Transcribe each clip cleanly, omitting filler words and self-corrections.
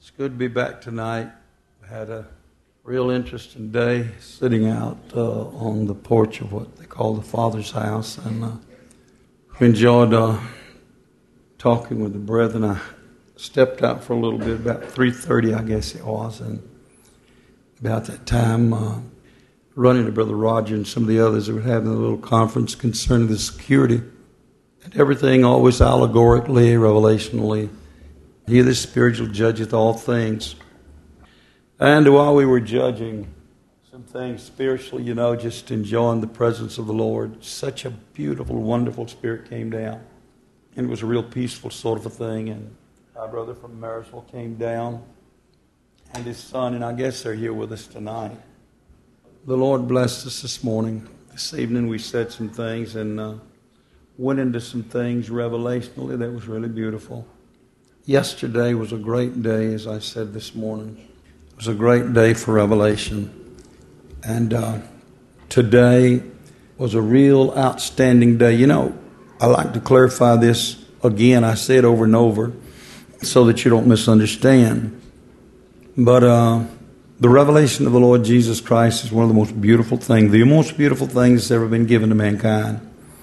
It's good to be back tonight. I had a real interesting day sitting out on the porch of what they call the Father's house, and enjoyed talking with the brethren. I stepped out for a little bit, about 3:30, I guess it was, and about that time, running to Brother Roger and some of the others that were having a little conference concerning the security and everything, always allegorically, revelationally. He the spiritual judgeth all things. And while we were judging some things spiritually, just enjoying the presence of the Lord, such a beautiful, wonderful spirit came down. And it was a real peaceful sort of a thing. And our brother from Marysville came down, and his son, and I guess they're here with us tonight. The Lord blessed us this morning. This evening we said some things and went into some things revelationally that was really beautiful. Yesterday was a great day, as I said this morning. It was a great day for revelation. And today was a real outstanding day. I like to clarify this again. I say it over and over so that you don't misunderstand. But the revelation of the Lord Jesus Christ is one of the most beautiful things, the most beautiful things that's ever been given to mankind.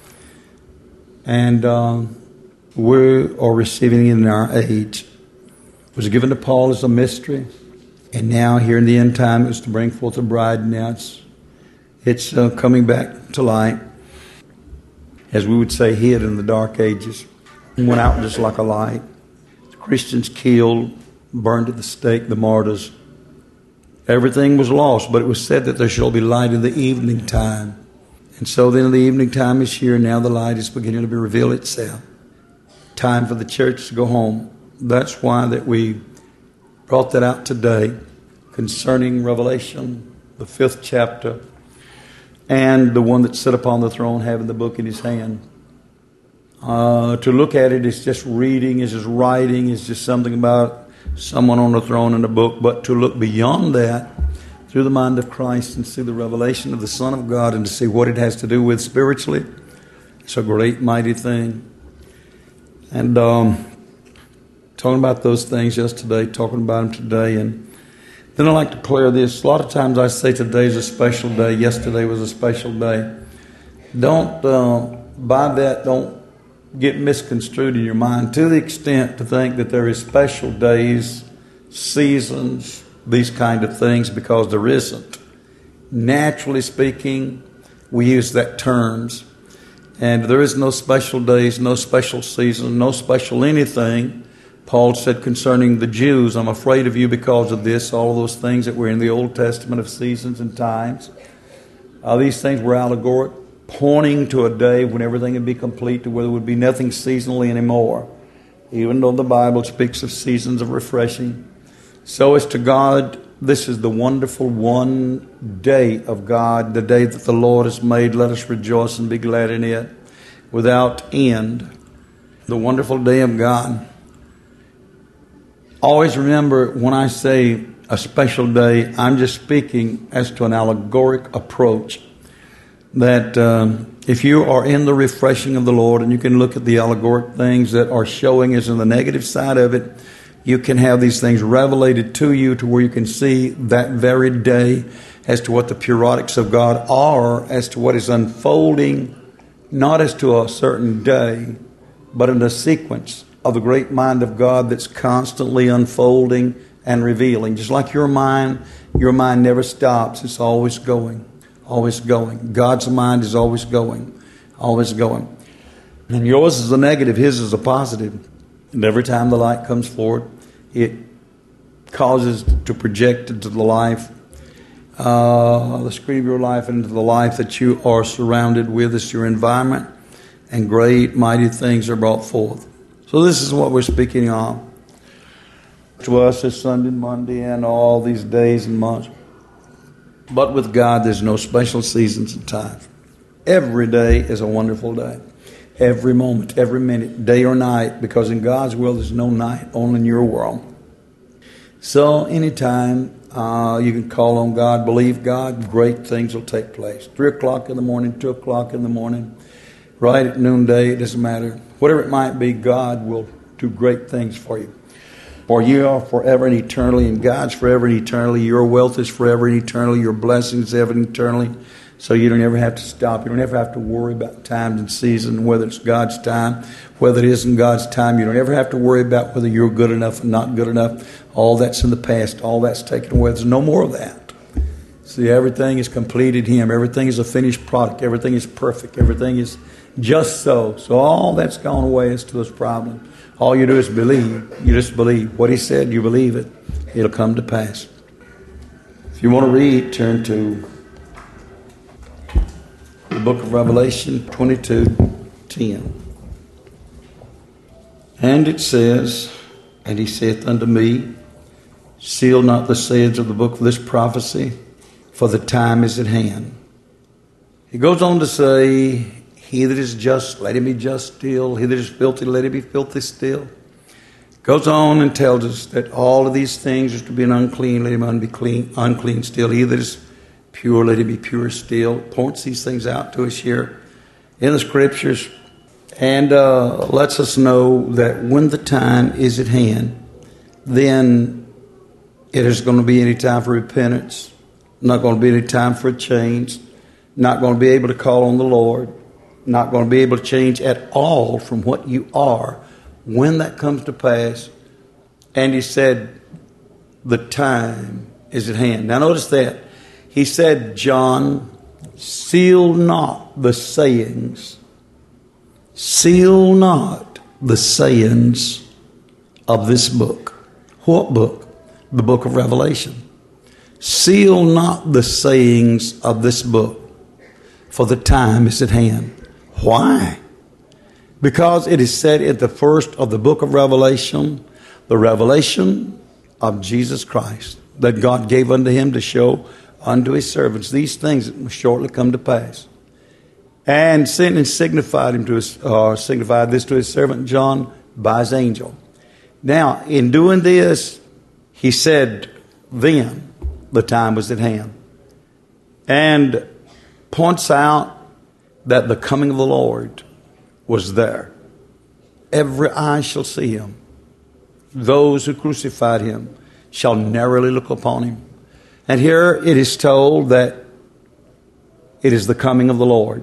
And we are receiving it in our age. It was given to Paul as a mystery, and now here in the end time it was to bring forth a bride. Now it's coming back to light, as we would say, hid in the dark ages. It went out just like a light. The Christians killed, burned at the stake, the martyrs. Everything was lost, but it was said that there shall be light in the evening time. And so then the evening time is here. Now the light is beginning to reveal itself. Time for the church to go home. That's why that we brought that out today concerning Revelation, the 5th chapter, and the one that sat upon the throne having the book in his hand. To look at it is just reading, is just writing, is just something about someone on the throne in a book. But to look beyond that through the mind of Christ and see the revelation of the Son of God and to see what it has to do with spiritually, it's a great, mighty thing. And talking about those things yesterday, talking about them today. And then I like to clear this. A lot of times I say today's a special day. Yesterday was a special day. Don't, by that, don't get misconstrued in your mind to the extent to think that there is special days, seasons, these kind of things, because there isn't. Naturally speaking, we use that terms. And there is no special days, no special season, no special anything. Paul said concerning the Jews, I'm afraid of you because of this, all of those things that were in the Old Testament of seasons and times. These things were allegoric, pointing to a day when everything would be complete, to where there would be nothing seasonally anymore. Even though the Bible speaks of seasons of refreshing. So as to God, this is the wonderful one day of God, the day that the Lord has made. Let us rejoice and be glad in it without end. The wonderful day of God. Always remember, when I say a special day, I'm just speaking as to an allegoric approach. That if you are in the refreshing of the Lord, and you can look at the allegoric things that are showing us in the negative side of it, you can have these things revelated to you to where you can see that very day as to what the periodics of God are, as to what is unfolding, not as to a certain day, but in the sequence of the great mind of God that's constantly unfolding and revealing. Just like your mind never stops. It's always going, always going. God's mind is always going, always going. And yours is a negative, his is a positive. And every time the light comes forward, it causes to project into the life, the screen of your life, into the life that you are surrounded with as your environment, and great, mighty things are brought forth. So this is what we're speaking of to us this Sunday, Monday, and all these days and months. But with God, there's no special seasons and times. Every day is a wonderful day. Every moment, every minute, day or night, because in God's will there's no night, only in your world. So anytime you can call on God, believe God, great things will take place. 3 o'clock in the morning, 2 o'clock in the morning, right at noonday, it doesn't matter. Whatever it might be, God will do great things for you. For you are forever and eternally, and God's forever and eternally. Your wealth is forever and eternally. Your blessings ever and eternally. So you don't ever have to stop. You don't ever have to worry about times and seasons, whether it's God's time, whether it isn't God's time. You don't ever have to worry about whether you're good enough or not good enough. All that's in the past. All that's taken away. There's no more of that. See, everything is completed in Him. Everything is a finished product. Everything is perfect. Everything is just so. So all that's gone away as to this problem. All you do is believe. You just believe. What He said, you believe it. It'll come to pass. If you want to read, turn to the book of Revelation 22:10. And it says, and He saith unto me, seal not the sayings of the book of this prophecy, for the time is at hand. He goes on to say, he that is just, let him be just still. He that is filthy, let him be filthy still. Goes on and tells us that all of these things are to be an unclean, let him be unclean still. He that is pure, let him be pure still. Points these things out to us here in the Scriptures, and lets us know that when the time is at hand, then it is going to be any time for repentance, not going to be any time for a change, not going to be able to call on the Lord, not going to be able to change at all from what you are when that comes to pass. And He said, the time is at hand. Now notice that. He said, John, seal not the sayings. Seal not the sayings of this book. What book? The book of Revelation. Seal not the sayings of this book, for the time is at hand. Why? Because it is said in the first of the book of Revelation, the revelation of Jesus Christ, that God gave unto Him to show unto His servants these things that will shortly come to pass. And sent and signified this to His servant John by His angel. Now, in doing this, He said, then the time was at hand. And points out that the coming of the Lord was there. Every eye shall see Him. Those who crucified Him shall narrowly look upon Him. And here it is told that it is the coming of the Lord.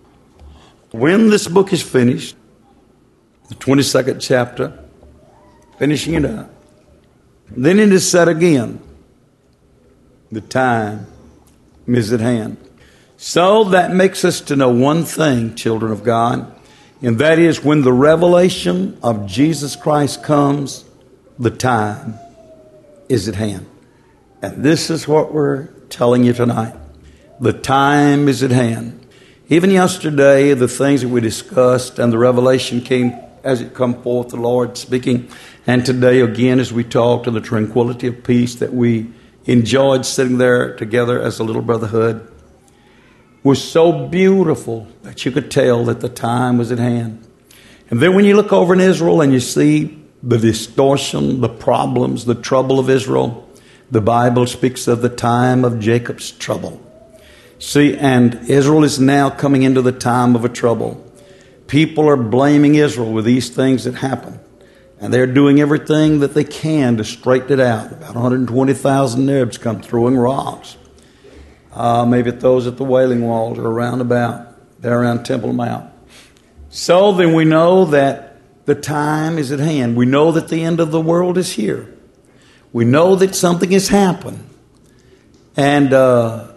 When this book is finished, the 22nd chapter, finishing it up, then it is said again, the time is at hand. So that makes us to know one thing, children of God, and that is when the revelation of Jesus Christ comes, the time is at hand. And this is what we're telling you tonight. The time is at hand. Even yesterday, the things that we discussed and the revelation came as it come forth, the Lord speaking. And today again, as we talked of the tranquility of peace that we enjoyed sitting there together as a little brotherhood, was so beautiful that you could tell that the time was at hand. And then when you look over in Israel and you see the distortion, the problems, the trouble of Israel, the Bible speaks of the time of Jacob's trouble. See, and Israel is now coming into the time of a trouble. People are blaming Israel with these things that happen. And they're doing everything that they can to straighten it out. About 120,000 Arabs come throwing rocks. Maybe at those at the Wailing Walls or around about. They're around Temple Mount. So then we know that the time is at hand. We know that the end of the world is here. We know that something has happened. And the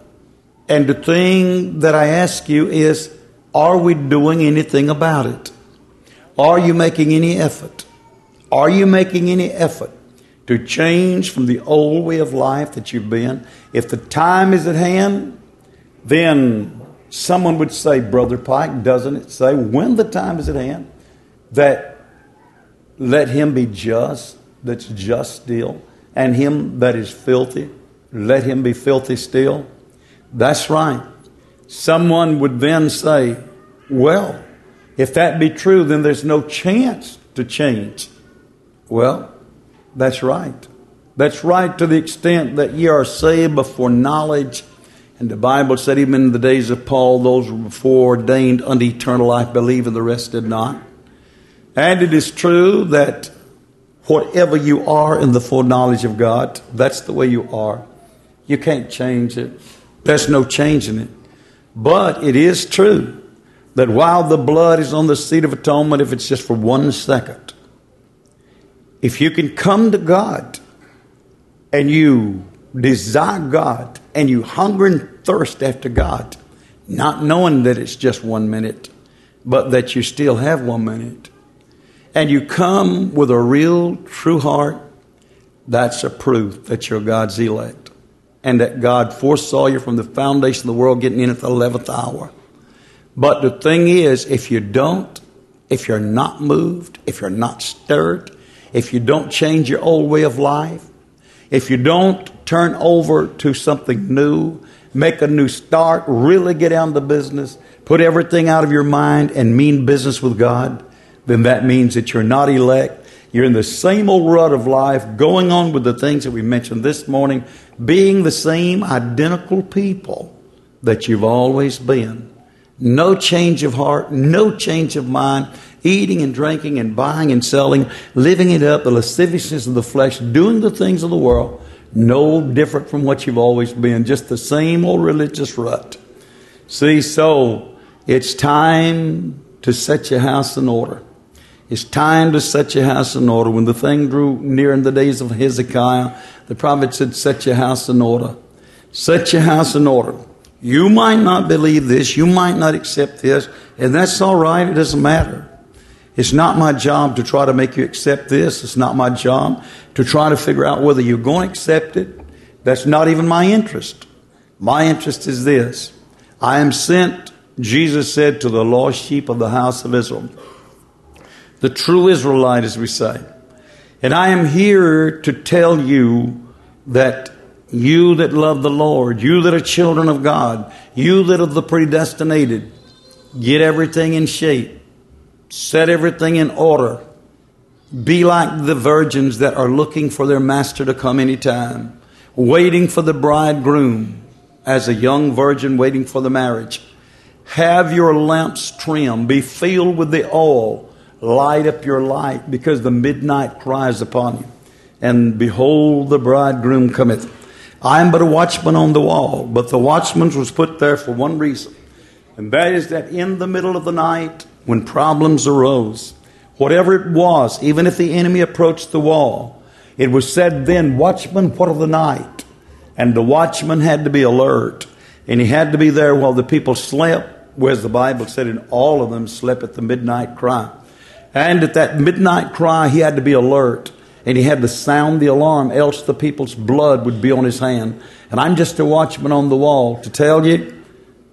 thing that I ask you is, are we doing anything about it? Are you making any effort? Are you making any effort to change from the old way of life that you've been? If the time is at hand, then someone would say, Brother Pike, doesn't it say when the time is at hand that let him be just, that's just still, and him that is filthy, let him be filthy still? That's right. Someone would then say, well, if that be true, then there's no chance to change. Well, that's right. That's right to the extent that ye are saved before knowledge. And the Bible said even in the days of Paul, those were before ordained unto eternal life believe, and the rest did not. And it is true that Whatever you are in the full knowledge of God, that's the way you are. You can't change it. There's no changing it. But it is true that while the blood is on the seat of atonement, if it's just for 1 second, if you can come to God and you desire God and you hunger and thirst after God, not knowing that it's just 1 minute, but that you still have 1 minute, and you come with a real, true heart, that's a proof that you're God's elect and that God foresaw you from the foundation of the world, getting in at the 11th hour. But the thing is, if you don't, if you're not moved, if you're not stirred, if you don't change your old way of life, if you don't turn over to something new, make a new start, really get down to business, put everything out of your mind and mean business with God, then that means that you're not elect. You're in the same old rut of life, going on with the things that we mentioned this morning, being the same identical people that you've always been. No change of heart, no change of mind, eating and drinking and buying and selling, living it up, the lasciviousness of the flesh, doing the things of the world, no different from what you've always been, just the same old religious rut. See, so it's time to set your house in order. It's time to set your house in order. When the thing drew near in the days of Hezekiah, the prophet said, set your house in order. Set your house in order. You might not believe this. You might not accept this. And that's all right. It doesn't matter. It's not my job to try to make you accept this. It's not my job to try to figure out whether you're going to accept it. That's not even my interest. My interest is this. I am sent, Jesus said, to the lost sheep of the house of Israel. The true Israelite, as we say. And I am here to tell you that you that love the Lord, you that are children of God, you that are the predestinated, get everything in shape. Set everything in order. Be like the virgins that are looking for their master to come anytime, waiting for the bridegroom as a young virgin waiting for the marriage. Have your lamps trimmed. Be filled with the oil. Light up your light, because the midnight cries upon you. And behold, the bridegroom cometh. I am but a watchman on the wall. But the watchman was put there for one reason. And that is that in the middle of the night, when problems arose, whatever it was, even if the enemy approached the wall, it was said then, watchman, what of the night? And the watchman had to be alert. And he had to be there while the people slept, whereas the Bible said, and all of them slept at the midnight cry. And at that midnight cry, he had to be alert. And he had to sound the alarm, else the people's blood would be on his hand. And I'm just a watchman on the wall to tell you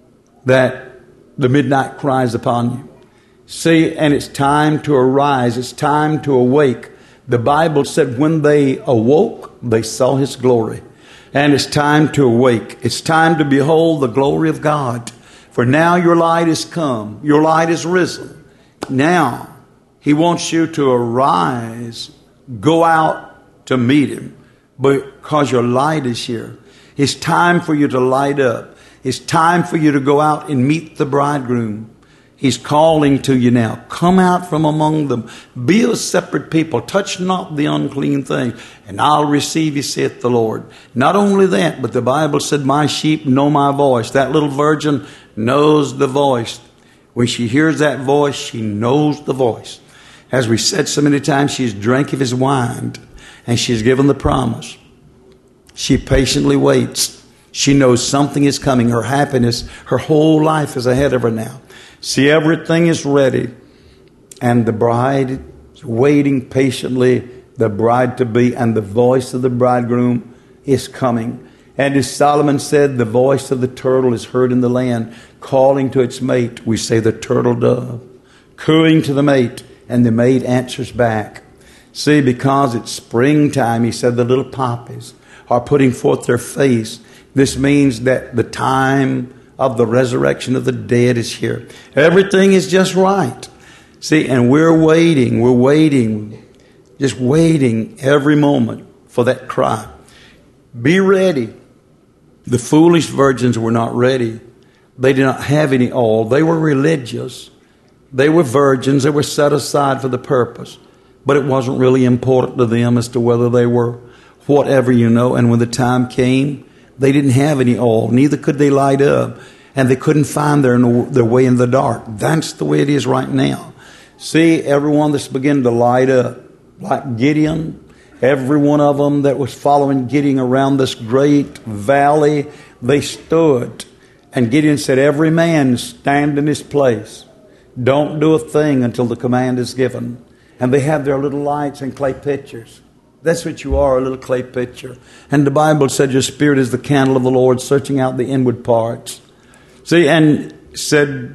that the midnight cry is upon you. See, and it's time to arise. It's time to awake. The Bible said when they awoke, they saw his glory. And it's time to awake. It's time to behold the glory of God. For now your light is come. Your light is risen. Now, he wants you to arise, go out to meet him, because your light is here. It's time for you to light up. It's time for you to go out and meet the bridegroom. He's calling to you now. Come out from among them. Be a separate people. Touch not the unclean thing, and I'll receive you, saith the Lord. Not only that, but the Bible said, my sheep know my voice. That little virgin knows the voice. When she hears that voice, she knows the voice. As we said so many times, she's drank of his wine, and she's given the promise. She patiently waits. She knows something is coming. Her happiness, her whole life is ahead of her now. See, everything is ready, and the bride is waiting patiently, the bride to be, and the voice of the bridegroom is coming. And as Solomon said, the voice of the turtle is heard in the land, calling to its mate. We say the turtle dove, cooing to the mate. And the maid answers back. See, because it's springtime, he said the little poppies are putting forth their face. This means that the time of the resurrection of the dead is here. Everything is just right. See, and we're waiting, just waiting every moment for that cry. Be ready. The foolish virgins were not ready. They did not have any oil. They were religious. They were virgins. They were set aside for the purpose. but it wasn't really important to them as to whether they were whatever, And when the time came, they didn't have any oil. Neither could they light up. And they couldn't find their way in the dark. That's the way it is right now. See, everyone that's beginning to light up, like Gideon, every one of them that was following Gideon around this great valley, they stood. And Gideon said, every man stand in his place. Don't do a thing until the command is given. And they had their little lights and clay pitchers. That's what you are, a little clay pitcher. And the Bible said your spirit is the candle of the Lord, searching out the inward parts. See, and said,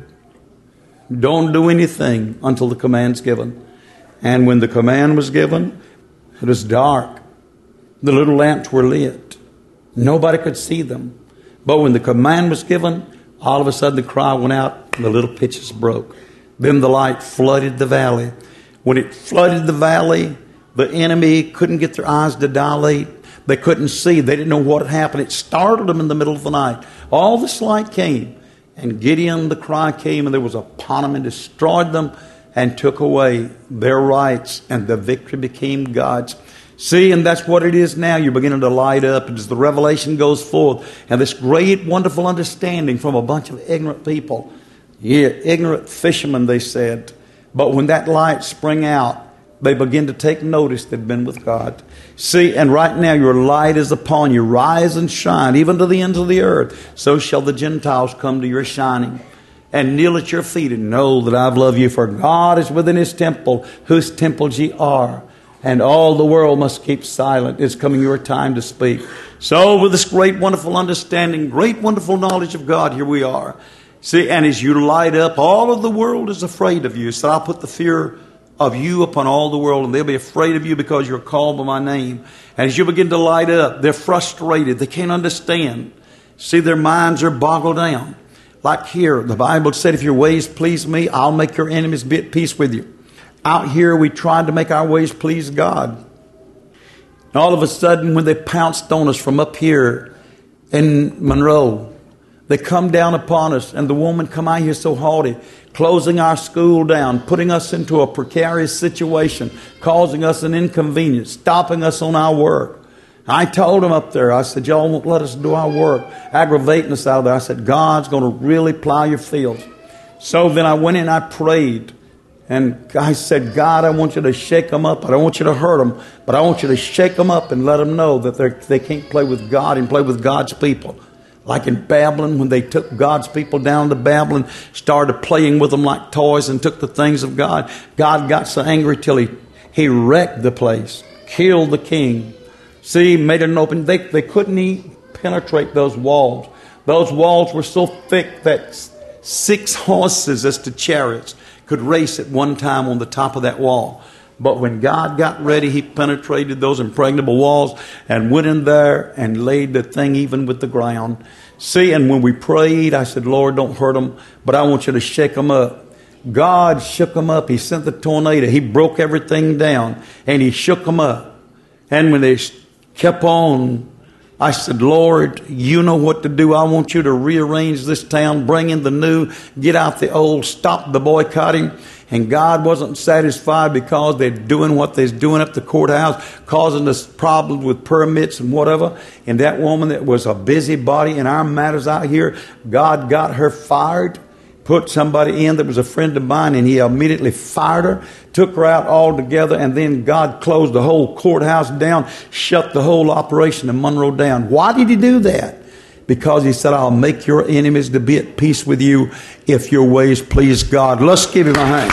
don't do anything until the command's given. And when the command was given, it was dark. The little lamps were lit. Nobody could see them. But when the command was given, all of a sudden the cry went out and the little pitchers broke. Then the light flooded the valley. When it flooded the valley, the enemy couldn't get their eyes to dilate. They couldn't see. They didn't know what had happened. It startled them in the middle of the night. All this light came. And Gideon, the cry came, and there was upon them and destroyed them and took away their rights. And the victory became God's. See, and that's what it is now. You're beginning to light up as the revelation goes forth. And this great, wonderful understanding from a bunch of ignorant people. Yeah, ignorant fishermen, they said. But when that light sprang out, they begin to take notice they'd been with God. See, and right now your light is upon you. Rise and shine, even to the ends of the earth. So shall the Gentiles come to your shining and kneel at your feet and know that I've loved you. For God is within his temple, whose temples ye are. And all the world must keep silent. It's coming your time to speak. So with this great, wonderful understanding, great, wonderful knowledge of God, here we are. See, and as you light up, all of the world is afraid of you. So I'll put the fear of you upon all the world, and they'll be afraid of you because you're called by my name. And as you begin to light up, they're frustrated. They can't understand. See, their minds are boggled down. Like here, the Bible said, if your ways please me, I'll make your enemies be at peace with you. Out here, we tried to make our ways please God. And all of a sudden, when they pounced on us from up here in Monroe, they come down upon us, and the woman come out here so haughty, closing our school down, putting us into a precarious situation, causing us an inconvenience, stopping us on our work. I told them up there, I said, y'all won't let us do our work, aggravating us out of there. I said, God's going to really plow your fields. So then I went in, I prayed, and I said, God, I want you to shake them up. I don't want you to hurt them, but I want you to shake them up and let them know that they can't play with God and play with God's people. Like in Babylon, when they took God's people down to Babylon, started playing with them like toys and took the things of God. God got so angry till he wrecked the place, killed the king. See, made it open. They couldn't even penetrate those walls. Those walls were so thick that 6 horses as to chariots could race at one time on the top of that wall. But when God got ready, he penetrated those impregnable walls and went in there and laid the thing even with the ground. See, and when we prayed, I said, Lord, don't hurt them, but I want you to shake them up. God shook them up. He sent the tornado. He broke everything down, and he shook them up. And when they kept on, I said, Lord, you know what to do. I want you to rearrange this town, bring in the new, get out the old, stop the boycotting. And God wasn't satisfied because they're doing what they're doing up the courthouse, causing us problems with permits and whatever. And that woman that was a busybody in our matters out here, God got her fired, put somebody in that was a friend of mine, and he immediately fired her, took her out altogether, and then God closed the whole courthouse down, shut the whole operation in Monroe down. Why did he do that? Because he said, I'll make your enemies to be at peace with you if your ways please God. Let's give him a hand.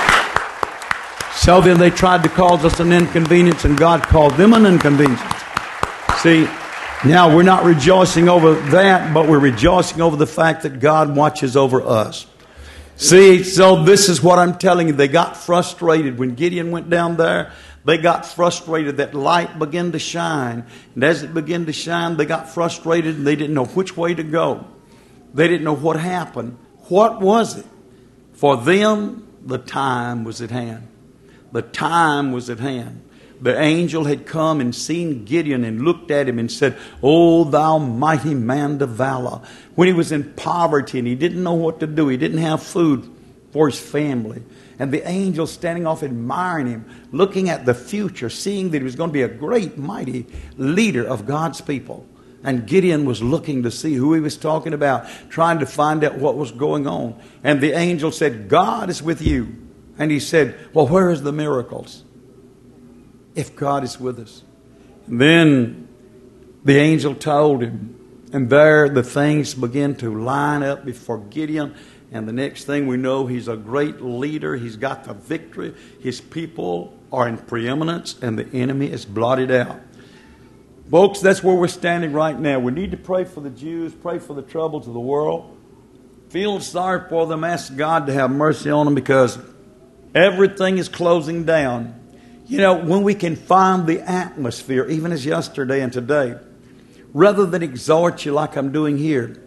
So then they tried to cause us an inconvenience, and God called them an inconvenience. See, now we're not rejoicing over that, but we're rejoicing over the fact that God watches over us. See, so this is what I'm telling you. They got frustrated when Gideon went down there. They got frustrated. That light began to shine. And as it began to shine, they got frustrated and they didn't know which way to go. They didn't know what happened. What was it? For them, the time was at hand. The time was at hand. The angel had come and seen Gideon and looked at him and said, "O thou mighty man of valor." When he was in poverty and he didn't know what to do. He didn't have food for his family. And the angels standing off admiring him, looking at the future, seeing that he was going to be a great, mighty leader of God's people. And Gideon was looking to see who he was talking about, trying to find out what was going on. And the angel said, God is with you. And he said, well, where is the miracles? If God is with us. And then the angel told him, and there the things began to line up before Gideon. And the next thing we know, he's a great leader. He's got the victory. His people are in preeminence, and the enemy is blotted out. Folks, that's where we're standing right now. We need to pray for the Jews, pray for the troubles of the world. Feel sorry for them, ask God to have mercy on them, because everything is closing down. You know, when we can find the atmosphere, even as yesterday and today, rather than exhort you like I'm doing here,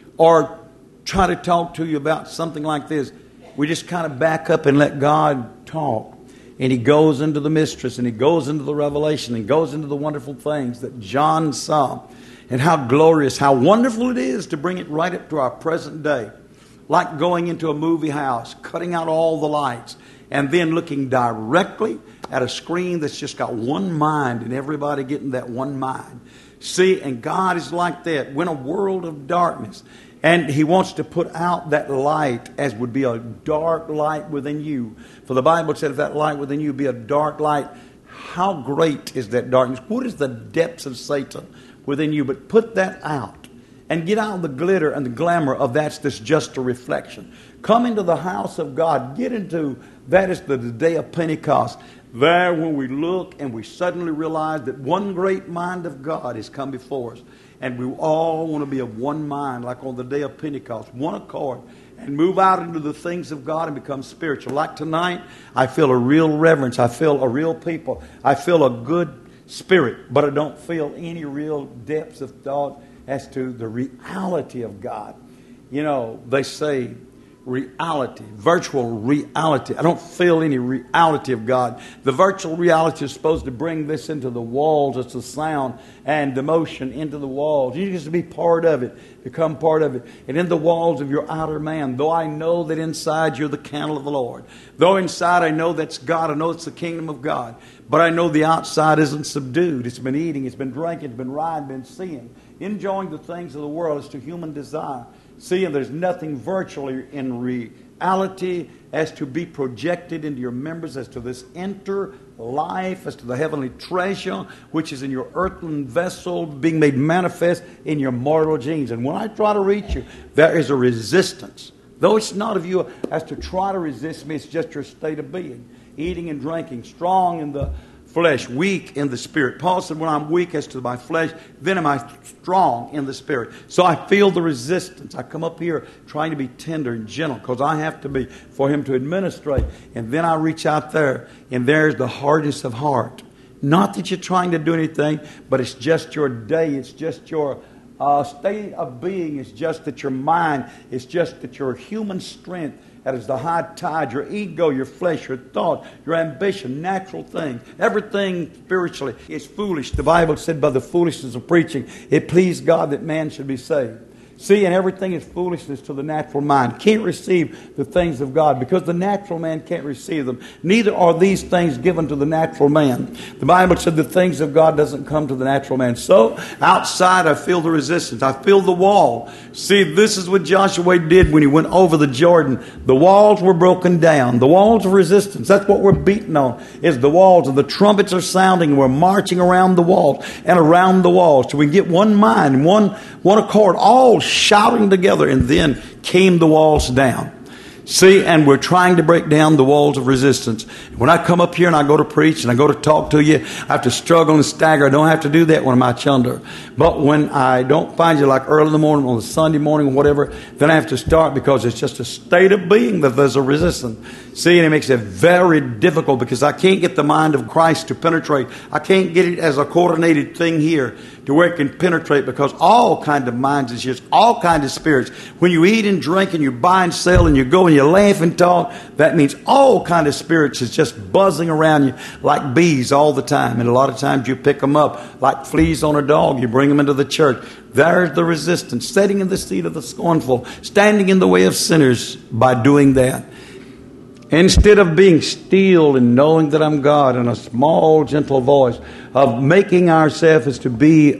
or try to talk to you about something like this, we just kind of back up and let God talk. And he goes into the mysteries, and he goes into the revelation, and goes into the wonderful things that John saw. And how glorious, how wonderful it is to bring it right up to our present day. Like going into a movie house, cutting out all the lights, and then looking directly at a screen that's just got one mind, and everybody getting that one mind. See, and God is like that. We're in a world of darkness. And he wants to put out that light as would be a dark light within you. For the Bible said if that light within you be a dark light, how great is that darkness? What is the depths of Satan within you? But put that out and get out of the glitter and the glamour of that's just a reflection. Come into the house of God. Get into, that is the day of Pentecost. There when we look and we suddenly realize that one great mind of God has come before us. And we all want to be of one mind, like on the day of Pentecost, one accord, and move out into the things of God and become spiritual. Like tonight, I feel a real reverence. I feel a real people. I feel a good spirit, but I don't feel any real depths of thought as to the reality of God. You know, they say reality, virtual reality. I don't feel any reality of God. The virtual reality is supposed to bring this into the walls. It's the sound and the motion into the walls. You just be part of it, become part of it. And in the walls of your outer man, though I know that inside you're the candle of the Lord. Though inside I know that's God, I know it's the kingdom of God. But I know the outside isn't subdued. It's been eating, it's been drinking, it's been riding, been seeing. Enjoying the things of the world as to human desire. See, and there's nothing virtually in reality as to be projected into your members as to this inner life, as to the heavenly treasure, which is in your earthen vessel, being made manifest in your mortal genes. And when I try to reach you, there is a resistance. Though it's not of you as to try to resist me, it's just your state of being. Eating and drinking, strong in the flesh, weak in the spirit. Paul said, when I'm weak as to my flesh, then am I strong in the spirit. So I feel the resistance. I come up here trying to be tender and gentle because I have to be for him to administrate. And then I reach out there, and there's the hardness of heart. Not that you're trying to do anything, but it's just your day. It's just your state of being. It's just that your mind, it's just that your human strength, that is the high tide, your ego, your flesh, your thought, your ambition, natural things. Everything spiritually is foolish. The Bible said by the foolishness of preaching, it pleased God that man should be saved. See, and everything is foolishness to the natural mind. Can't receive the things of God because the natural man can't receive them. Neither are these things given to the natural man. The Bible said the things of God doesn't come to the natural man. So outside I feel the resistance. I feel the wall. See, this is what Joshua did when he went over the Jordan. The walls were broken down. The walls of resistance. That's what we're beating on, is the walls. And the trumpets are sounding. We're marching around the walls and around the walls. So we get one mind, one accord, all shouting together, and then came the walls down. See, and we're trying to break down the walls of resistance. When I come up here and I go to preach and I go to talk to you, I have to struggle and stagger. I don't have to do that when I'm out yonder. But when I don't find you like early in the morning, on a Sunday morning or whatever, then I have to start because it's just a state of being that there's a resistance. See, and it makes it very difficult because I can't get the mind of Christ to penetrate. I can't get it as a coordinated thing here to where it can penetrate because all kind of minds is just all kind of spirits. When you eat and drink and you buy and sell and you go and you laugh and talk, that means all kind of spirits is just buzzing around you like bees all the time. And a lot of times you pick them up like fleas on a dog. You bring them into the church. There's the resistance, sitting in the seat of the scornful, standing in the way of sinners by doing that. Instead of being still and knowing that I'm God in a small, gentle voice, of making ourselves as to be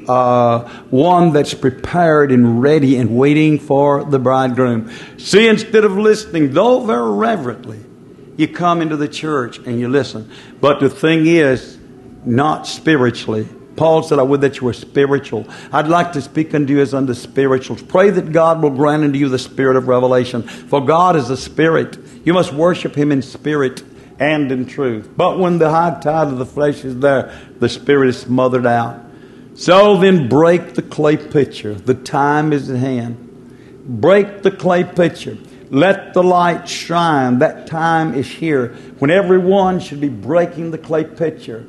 one that's prepared and ready and waiting for the bridegroom. See, instead of listening, though very reverently, you come into the church and you listen. But the thing is, not spiritually. Paul said, I would that you were spiritual. I'd like to speak unto you as unto spirituals. Pray that God will grant unto you the spirit of revelation. For God is a spirit. You must worship Him in spirit and in truth. But when the high tide of the flesh is there, the spirit is smothered out. So then break the clay pitcher. The time is at hand. Break the clay pitcher. Let the light shine. That time is here when everyone should be breaking the clay pitcher.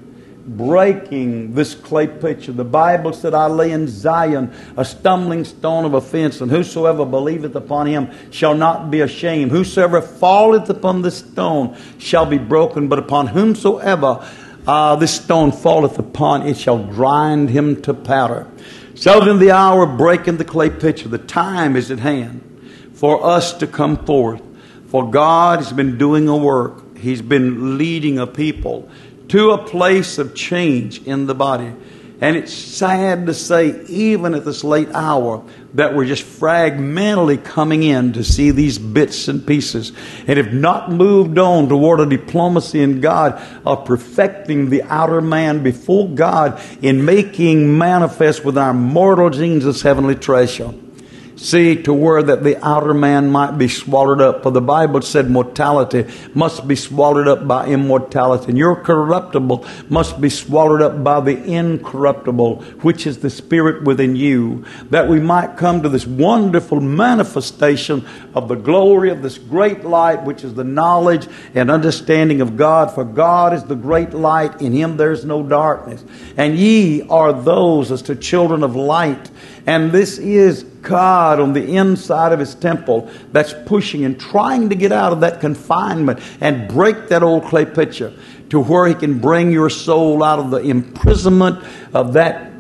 Breaking this clay pitcher. The Bible said, I lay in Zion a stumbling stone of offense, and whosoever believeth upon him shall not be ashamed. Whosoever falleth upon this stone shall be broken, but upon whomsoever this stone falleth upon, it shall grind him to powder. So then the hour of breaking the clay pitcher, the time is at hand for us to come forth. For God has been doing a work. He's been leading a people to a place of change in the body. And it's sad to say, even at this late hour, that we're just fragmentally coming in to see these bits and pieces, and have not moved on toward a diplomacy in God of perfecting the outer man before God in making manifest with our mortal genes this heavenly treasure. See, to where that the outer man might be swallowed up. For the Bible said mortality must be swallowed up by immortality. And your corruptible must be swallowed up by the incorruptible, which is the spirit within you. That we might come to this wonderful manifestation of the glory of this great light, which is the knowledge and understanding of God. For God is the great light. In Him there is no darkness. And ye are those as to children of light. And this is God on the inside of His temple that's pushing and trying to get out of that confinement and break that old clay pitcher to where He can bring your soul out of the imprisonment of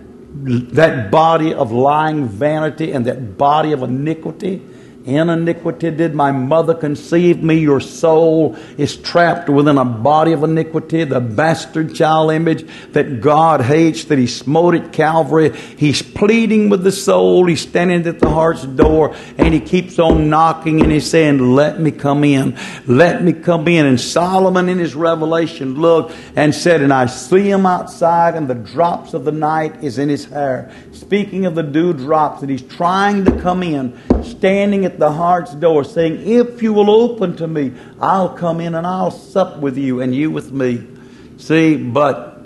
that body of lying vanity and that body of iniquity. In iniquity did my mother conceive me. Your soul is trapped within a body of iniquity, the bastard child image that God hates, that He smote at Calvary. He's pleading with the soul. He's standing at the heart's door, and He keeps on knocking, and He's saying, let me come in. Let me come in. And Solomon in his revelation looked and said, and I see Him outside, and the drops of the night is in His hair. Speaking of the dewdrops, that He's trying to come in, standing at the heart's door, saying, if you will open to me, I'll come in and I'll sup with you and you with me. See, but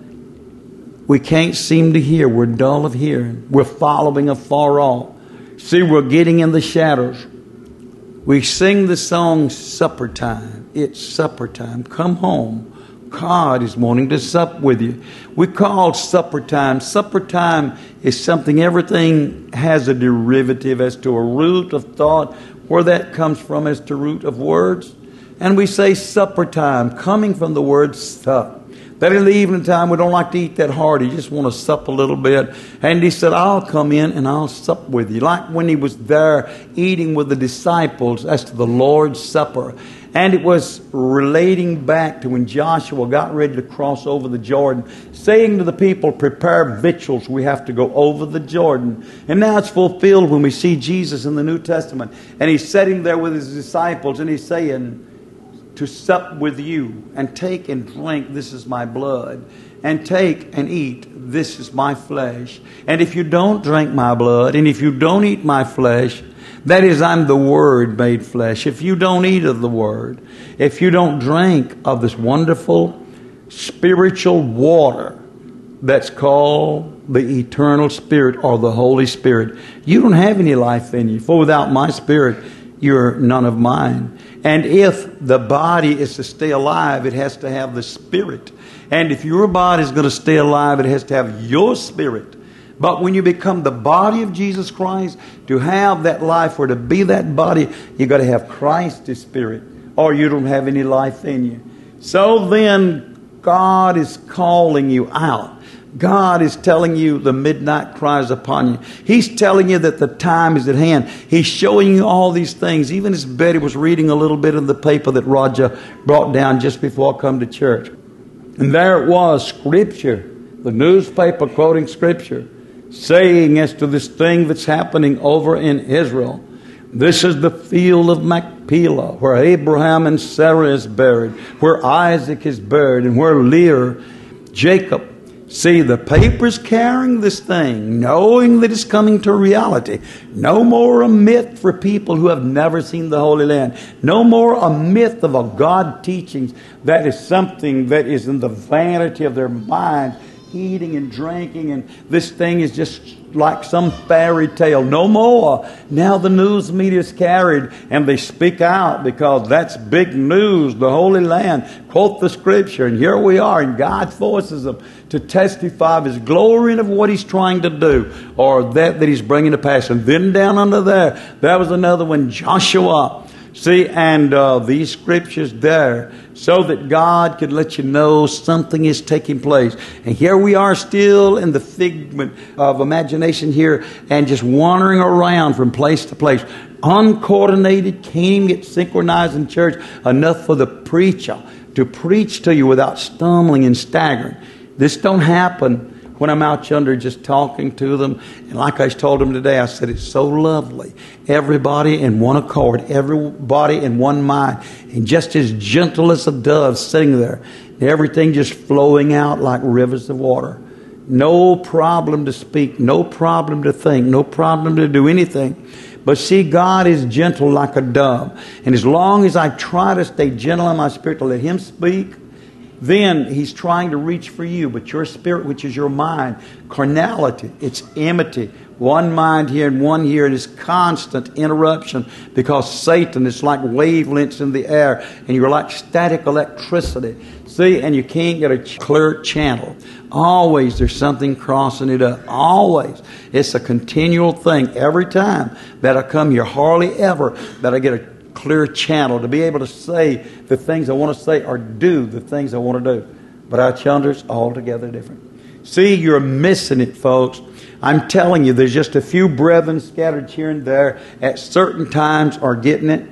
we can't seem to hear. We're dull of hearing. We're following afar off. See, we're getting in the shadows. We sing the song, supper time. It's supper time. Come home. God is wanting to sup with you. We call supper time. Supper time is something, everything has a derivative as to a root of thought, where that comes from as to root of words. And we say supper time, coming from the word sup. That in the evening time, we don't like to eat that hard. You just want to sup a little bit. And He said, I'll come in and I'll sup with you. Like when He was there eating with the disciples as to the Lord's Supper. And it was relating back to when Joshua got ready to cross over the Jordan, saying to the people, prepare victuals, we have to go over the Jordan. And now it's fulfilled when we see Jesus in the New Testament. And He's sitting there with His disciples, and He's saying, to sup with you, and take and drink, this is my blood. And take and eat, this is my flesh. And if you don't drink my blood, and if you don't eat my flesh, that is, I'm the Word made flesh. If you don't eat of the Word, if you don't drink of this wonderful spiritual water that's called the eternal Spirit or the Holy Spirit, you don't have any life in you. For without my Spirit, you're none of mine. And if the body is to stay alive, it has to have the Spirit. And if your body is going to stay alive, it has to have your spirit. But when you become the body of Jesus Christ, to have that life or to be that body, you've got to have Christ's Spirit, or you don't have any life in you. So then, God is calling you out. God is telling you the midnight cries upon you. He's telling you that the time is at hand. He's showing you all these things. Even as Betty was reading a little bit of the paper that Roger brought down just before I come to church. And there it was, Scripture, the newspaper quoting Scripture, saying as to this thing that's happening over in Israel. This is the field of Machpelah, where Abraham and Sarah is buried, where Isaac is buried, and where Leah, Jacob. See, the paper's carrying this thing, knowing that it's coming to reality. No more a myth for people who have never seen the Holy Land. No more a myth of a God teachings that is something that is in the vanity of their mind, eating and drinking, and this thing is just like some fairy tale. No more. Now the news media is carried, and they speak out because that's big news. The Holy Land, quote the Scripture, and here we are, and God forces them to testify of His glory and of what He's trying to do, or that He's bringing to pass. And then down under there was another one, Joshua. See, and these scriptures there, so that God could let you know something is taking place. And here we are still in the figment of imagination here, and just wandering around from place to place. Uncoordinated, can't even get synchronized in church enough for the preacher to preach to you without stumbling and staggering. This don't happen when I'm out yonder just talking to them. And like I told them today, I said, it's so lovely. Everybody in one accord, everybody in one mind, and just as gentle as a dove sitting there. Everything just flowing out like rivers of water. No problem to speak, no problem to think, no problem to do anything. But see, God is gentle like a dove. And as long as I try to stay gentle in my spirit to let Him speak, then He's trying to reach for you. But your spirit, which is your mind, carnality, it's enmity. One mind here and one here, and it's constant interruption because Satan is like wavelengths in the air, and you're like static electricity. See, and you can't get a clear channel. Always there's something crossing it up. Always. It's a continual thing. Every time that I come here, hardly ever that I get a clear channel to be able to say the things I want to say or do the things I want to do. But out yonder, it's altogether different. See, you're missing it, folks. I'm telling you, there's just a few brethren scattered here and there at certain times are getting it.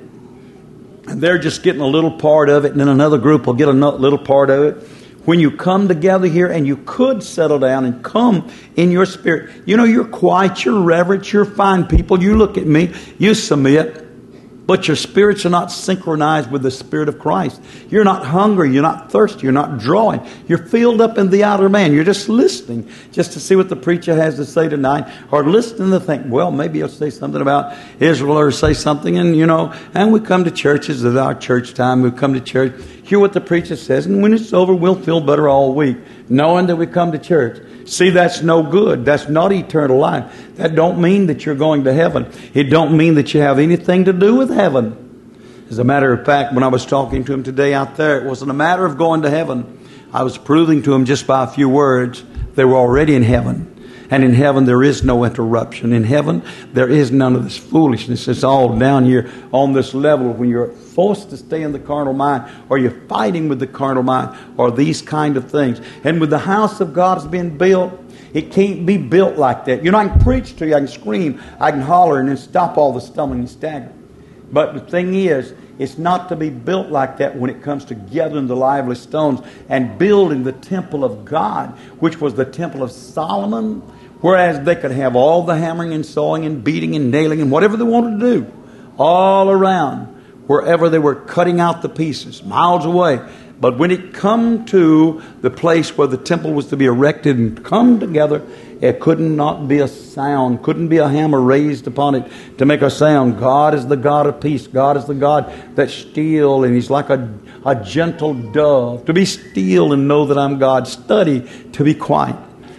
And they're just getting a little part of it, and then another group will get a little part of it. When you come together here, and you could settle down and come in your spirit. You know, you're quiet, you're reverent, you're fine people. You look at me, you submit. But your spirits are not synchronized with the Spirit of Christ. You're not hungry. You're not thirsty. You're not drawing. You're filled up in the outer man. You're just listening just to see what the preacher has to say tonight, or listening to think, well, maybe he'll say something about Israel or say something. And, you know, and we come to churches at our church time. We come to church, hear what the preacher says, and when it's over, we'll feel better all week, knowing that we come to church. See, that's no good. That's not eternal life. That don't mean that you're going to heaven. It don't mean that you have anything to do with heaven. As a matter of fact, when I was talking to him today out there, it wasn't a matter of going to heaven. I was proving to him just by a few words they were already in heaven. And in heaven, there is no interruption. In heaven, there is none of this foolishness. It's all down here on this level when you're forced to stay in the carnal mind, or you're fighting with the carnal mind, or these kind of things. And with the house of God is being built, it can't be built like that. You know, I can preach to you, I can scream, I can holler, and then stop all the stumbling and staggering. But the thing is, it's not to be built like that when it comes to gathering the lively stones and building the temple of God, which was the temple of Solomon, whereas they could have all the hammering and sawing and beating and nailing and whatever they wanted to do all around, wherever they were cutting out the pieces, miles away. But when it come to the place where the temple was to be erected and come together, it could not be a sound, couldn't be a hammer raised upon it to make a sound. God is the God of peace. God is the God that's still, and He's like a gentle dove. To be still and know that I'm God. Study to be quiet.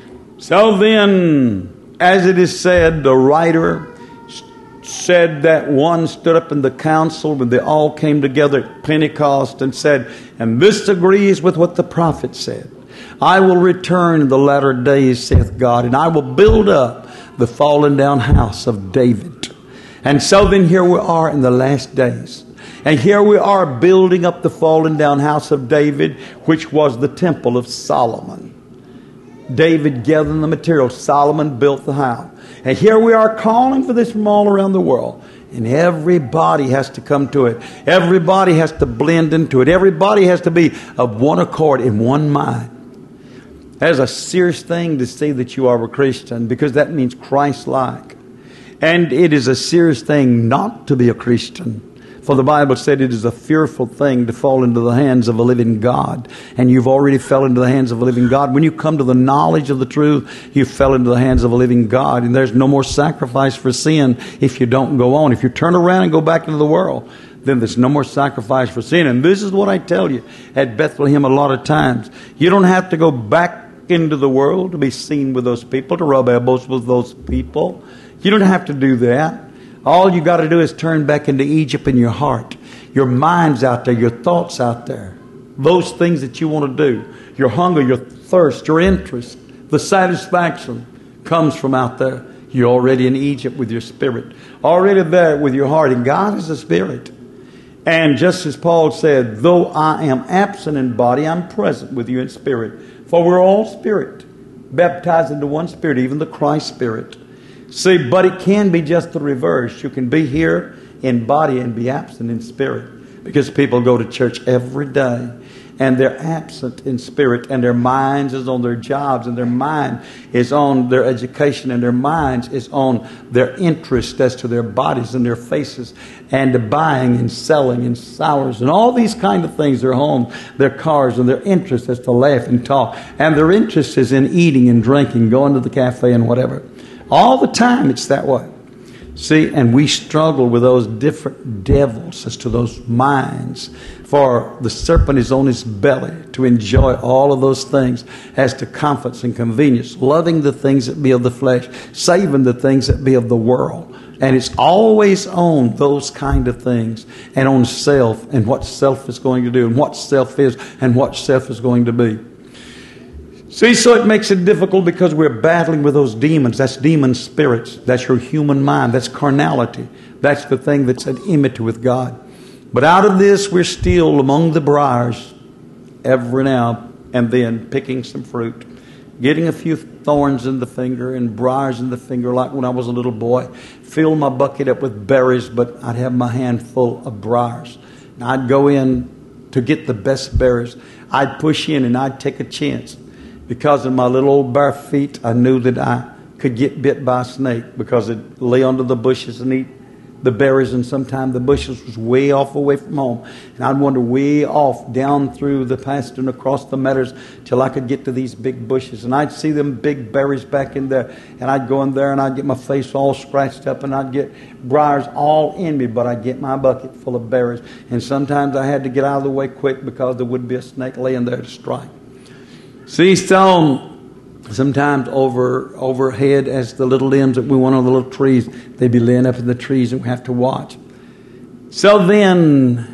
So then, as it is said, the writer said that one stood up in the council when they all came together at Pentecost and said, and this agrees with what the prophet said. I will return in the latter days, saith God, and I will build up the fallen down house of David. And so then here we are in the last days. And here we are building up the fallen down house of David, which was the temple of Solomon. David gathered the material. Solomon built the house. And here we are calling for this from all around the world. And everybody has to come to it. Everybody has to blend into it. Everybody has to be of one accord, in one mind. That is a serious thing to say that you are a Christian, because that means Christ-like. And it is a serious thing not to be a Christian. For the Bible said it is a fearful thing to fall into the hands of a living God. And you've already fell into the hands of a living God. When you come to the knowledge of the truth, you fell into the hands of a living God. And there's no more sacrifice for sin if you don't go on. If you turn around and go back into the world, then there's no more sacrifice for sin. And this is what I tell you at Bethlehem a lot of times. You don't have to go back into the world to be seen with those people, to rub elbows with those people. You don't have to do that. All you got to do is turn back into Egypt in your heart. Your mind's out there, your thoughts out there. Those things that you want to do. Your hunger, your thirst, your interest, the satisfaction comes from out there. You're already in Egypt with your spirit. Already there with your heart. And God is a spirit. And just as Paul said, though I am absent in body, I'm present with you in spirit. For we're all spirit, baptized into one spirit, even the Christ spirit. See, but it can be just the reverse. You can be here in body and be absent in spirit. Because people go to church every day and they're absent in spirit, and their minds is on their jobs, and their mind is on their education, and their minds is on their interest as to their bodies and their faces, and the buying and selling and salaries and all these kind of things, their homes, their cars, and their interest is to laugh and talk. And their interest is in eating and drinking, going to the cafe and whatever. All the time it's that way. See, and we struggle with those different devils as to those minds. For the serpent is on his belly to enjoy all of those things as to comforts and convenience, loving the things that be of the flesh, saving the things that be of the world. And it's always on those kind of things, and on self, and what self is going to do, and what self is, and what self is going to be. See, so it makes it difficult because we're battling with those demons. That's demon spirits. That's your human mind. That's carnality. That's the thing that's at enmity with God. But out of this, we're still among the briars every now and then, picking some fruit, getting a few thorns in the finger and briars in the finger, like when I was a little boy. Fill my bucket up with berries, but I'd have my hand full of briars. And I'd go in to get the best berries. I'd push in and I'd take a chance. Because of my little old bare feet, I knew that I could get bit by a snake, because it lay under the bushes and eat the berries, and sometimes the bushes was way off away from home. And I'd wander way off down through the pasture and across the meadows till I could get to these big bushes. And I'd see them big berries back in there. And I'd go in there and I'd get my face all scratched up, and I'd get briars all in me, but I'd get my bucket full of berries. And sometimes I had to get out of the way quick because there would be a snake laying there to strike. See, so sometimes overhead, as the little limbs that we want on the little trees, they'd be laying up in the trees, and we have to watch. So then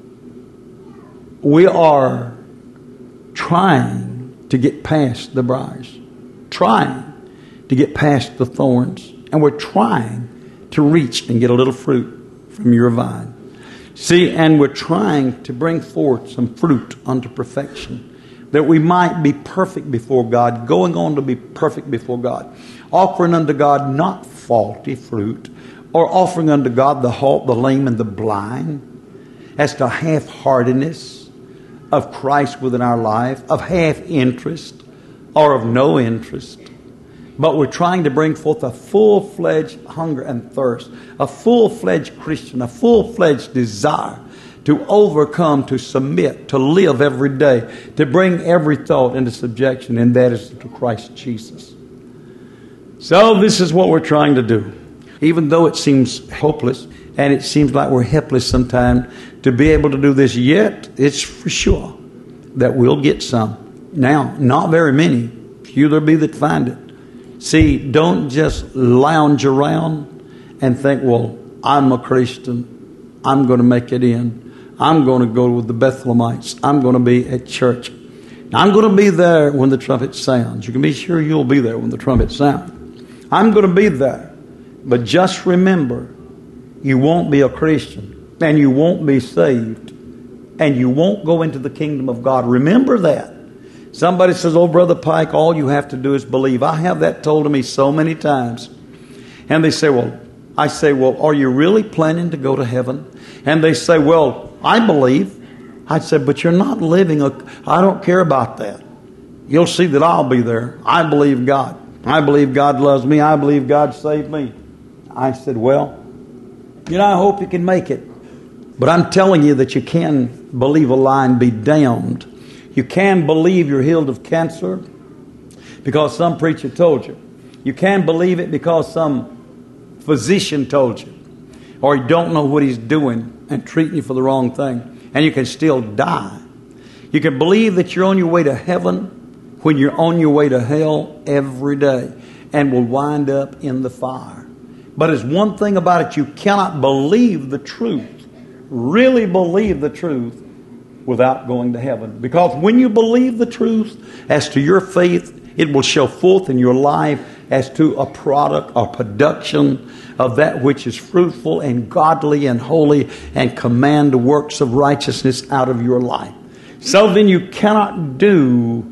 we are trying to get past the briars, trying to get past the thorns, and we're trying to reach and get a little fruit from your vine. See, and we're trying to bring forth some fruit unto perfection, that we might be perfect before God, going on to be perfect before God, offering unto God not faulty fruit, or offering unto God the halt, the lame, and the blind, as to half-heartedness of Christ within our life, of half-interest, or of no interest. But we're trying to bring forth a full-fledged hunger and thirst, a full-fledged Christian, a full-fledged desire to overcome, to submit, to live every day, to bring every thought into subjection, and that is to Christ Jesus. So this is what we're trying to do. Even though it seems hopeless, and it seems like we're helpless sometimes to be able to do this, yet it's for sure that we'll get some. Now, not very many. Few there be that find it. See, don't just lounge around and think, well, I'm a Christian. I'm going to make it in. I'm going to go with the Bethlehemites. I'm going to be at church. Now, I'm going to be there when the trumpet sounds. You can be sure you'll be there when the trumpet sounds. I'm going to be there. But just remember, you won't be a Christian, and you won't be saved, and you won't go into the kingdom of God. Remember that. Somebody says, oh, Brother Pike, all you have to do is believe. I have that told to me so many times. And they say, I say, are you really planning to go to heaven? And they say, well, I believe. I said, but you're not living. I don't care about that. You'll see that I'll be there. I believe God. I believe God loves me. I believe God saved me. I said, well, I hope you can make it. But I'm telling you that you can believe a lie and be damned. You can believe you're healed of cancer because some preacher told you. You can believe it because some physician told you. Or you don't know what he's doing and treating you for the wrong thing. And you can still die. You can believe that you're on your way to heaven when you're on your way to hell every day and will wind up in the fire. But there's one thing about it. You cannot believe the truth, really believe the truth, without going to heaven. Because when you believe the truth as to your faith, it will show forth in your life as to a product or production of that which is fruitful and godly and holy and command the works of righteousness out of your life. So then you cannot do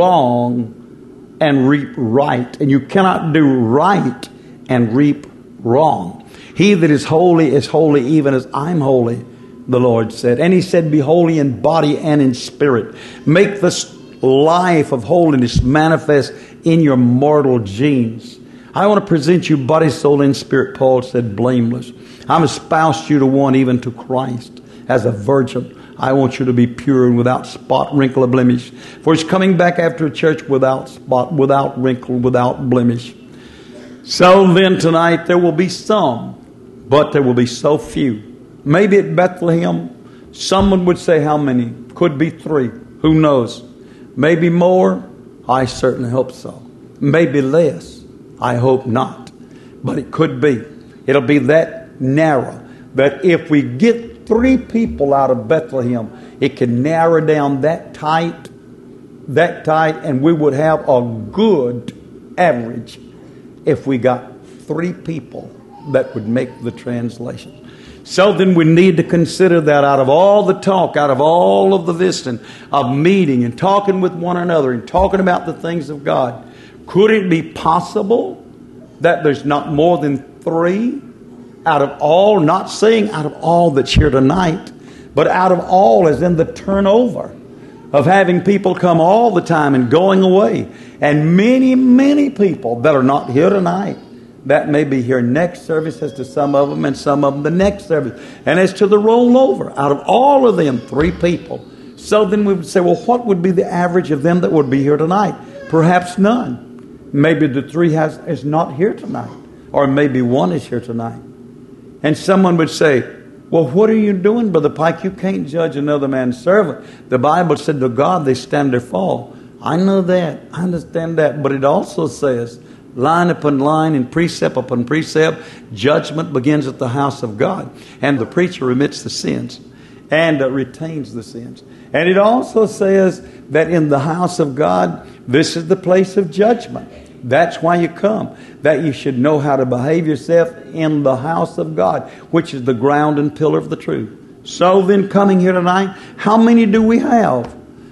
wrong and reap right. And you cannot do right and reap wrong. He that is holy even as I'm holy, the Lord said. And He said, be holy in body and in spirit. Make this life of holiness manifest in your mortal genes. I want to present you body, soul, and spirit, Paul said, blameless. I'm espoused you to one, even to Christ, as a virgin. I want you to be pure and without spot, wrinkle, or blemish. For He's coming back after a church without spot, without wrinkle, without blemish. So then tonight there will be some, but there will be so few. Maybe at Bethlehem, someone would say how many? Could be 3. Who knows? Maybe more. I certainly hope so. Maybe less. I hope not. But it could be. It'll be that narrow that if we get 3 people out of Bethlehem, it can narrow down that tight, and we would have a good average if we got 3 people that would make the translation. So then we need to consider that out of all the talk, out of all of the visiting, of meeting and talking with one another and talking about the things of God, could it be possible that there's not more than 3 out of all, not saying out of all that's here tonight, but out of all as in the turnover of having people come all the time and going away, and many, many people that are not here tonight, that may be here next service as to some of them, and some of them the next service. And as to the rollover, out of all of them, 3 people. So then we would say, well, what would be the average of them that would be here tonight? Perhaps none. Maybe the 3 is not here tonight. Or maybe 1 is here tonight. And someone would say, well, what are you doing, Brother Pike? You can't judge another man's servant. The Bible said, to God they stand or fall. I know that. I understand that. But it also says, line upon line and precept upon precept, judgment begins at the house of God. And the preacher remits the sins and retains the sins. And it also says that in the house of God, this is the place of judgment. That's why you come, that you should know how to behave yourself in the house of God, which is the ground and pillar of the truth. So then coming here tonight, how many do we have?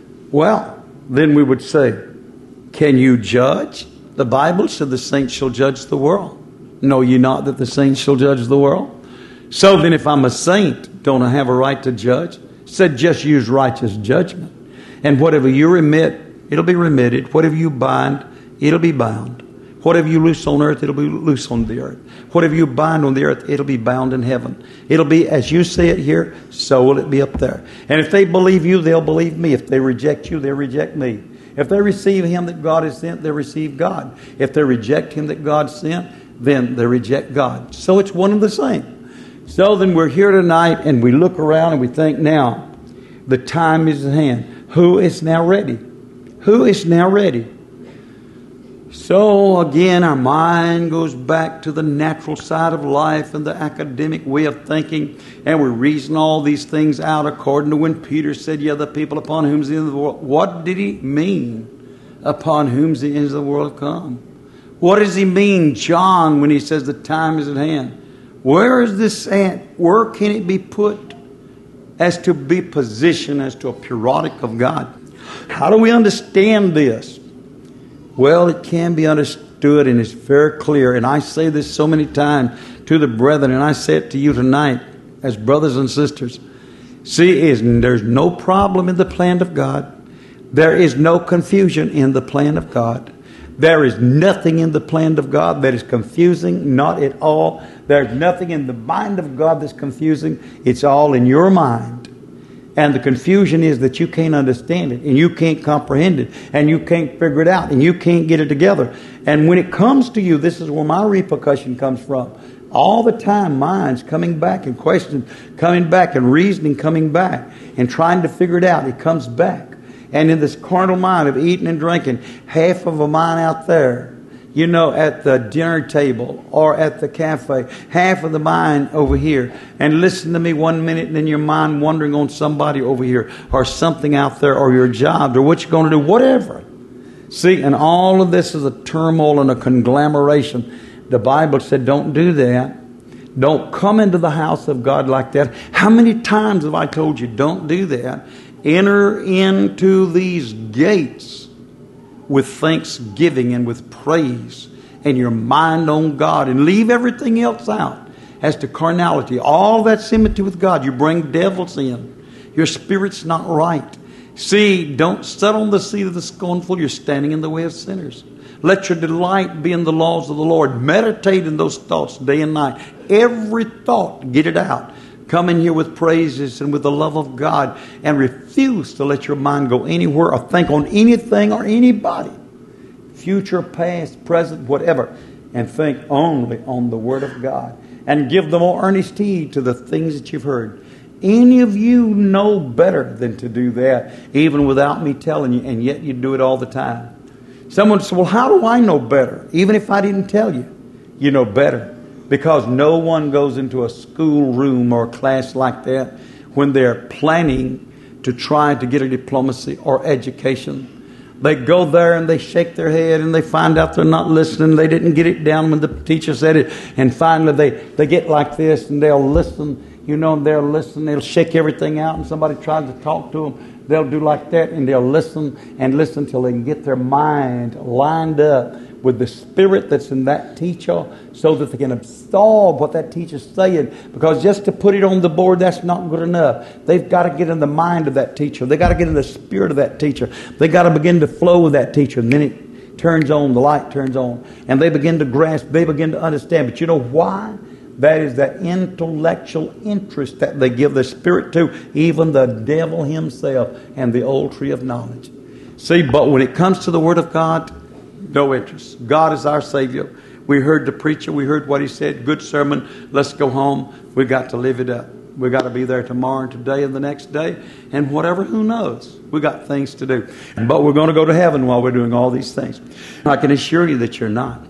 Well, then we would say, can you judge? The Bible said the saints shall judge the world. Know ye not that the saints shall judge the world? So then if I'm a saint, don't I have a right to judge? It said just use righteous judgment. And whatever you remit, it'll be remitted. Whatever you bind, it'll be bound. Whatever you loose on earth, it'll be loose on the earth. Whatever you bind on the earth, it'll be bound in heaven. It'll be as you say it here, so will it be up there. And if they believe you, they'll believe me. If they reject you, they'll reject me. If they receive Him that God has sent, they receive God. If they reject Him that God sent, then they reject God. So it's one and the same. So then we're here tonight and we look around and we think now, the time is at hand. Who is now ready? Who is now ready? So again, our mind goes back to the natural side of life and the academic way of thinking, and we reason all these things out according to when Peter said, yeah, the people upon whom the end of the world. What did he mean, upon whom the ends of the world come? What does he mean, John, when he says the time is at hand? Where is this at? Where can it be put as to be positioned as to a periodic of God? how do we understand this? Well, it can be understood, and it's very clear. And I say this so many times to the brethren, and I say it to you tonight as brothers and sisters. See, there's no problem in the plan of God. There is no confusion in the plan of God. There is nothing in the plan of God that is confusing, not at all. There's nothing in the mind of God that's confusing. It's all in your mind. And the confusion is that you can't understand it, and you can't comprehend it, and you can't figure it out, and you can't get it together. And when it comes to you, this is where my repercussion comes from. All the time, minds coming back and questions coming back and reasoning coming back and trying to figure it out. It comes back. And in this carnal mind of eating and drinking, half of a mind out there, you know, at the dinner table or at the cafe, half of the mind over here. And listen to me 1 minute, and then your mind wandering on somebody over here or something out there or your job or what you're going to do, whatever. See, and all of this is a turmoil and a conglomeration. The Bible said don't do that. Don't come into the house of God like that. How many times have I told you don't do that? Enter into these gates with thanksgiving and with praise and your mind on God, and leave everything else out as to carnality. All that's enmity with God. You bring devils in. Your spirit's not right. See, don't sit on the seat of the scornful. You're standing in the way of sinners. Let your delight be in the laws of the Lord. Meditate in those thoughts day and night. Every thought, get it out. Come in here with praises and with the love of God, and refuse to let your mind go anywhere or think on anything or anybody. Future, past, present, whatever. And think only on the Word of God. And give the more earnest heed to the things that you've heard. Any of you know better than to do that, even without me telling you, and yet you do it all the time. Someone says, well, how do I know better? Even if I didn't tell you, you know better. Because no one goes into a school room or a class like that when they're planning to try to get a diplomacy or education. They go there and they shake their head and they find out they're not listening. They didn't get it down when the teacher said it. And finally they get like this and they'll listen. You know, they'll listen. They'll shake everything out, and somebody tries to talk to them. They'll do like that, and they'll listen and listen till they can get their mind lined up with the spirit that's in that teacher, so that they can absorb what that teacher's saying. Because just to put it on the board, that's not good enough. They've got to get in the mind of that teacher. They've got to get in the spirit of that teacher. They've got to begin to flow with that teacher. And then it turns on, the light turns on. And they begin to grasp, they begin to understand. But you know why? That is that intellectual interest that they give the Spirit to, even the devil himself and the old tree of knowledge. See, but when it comes to the Word of God, no interest. God is our Savior. We heard the preacher. We heard what he said. Good sermon. Let's go home. We've got to live it up. We've got to be there tomorrow and today and the next day. And whatever, who knows? We've got things to do. But we're going to go to heaven while we're doing all these things. I can assure you that you're not.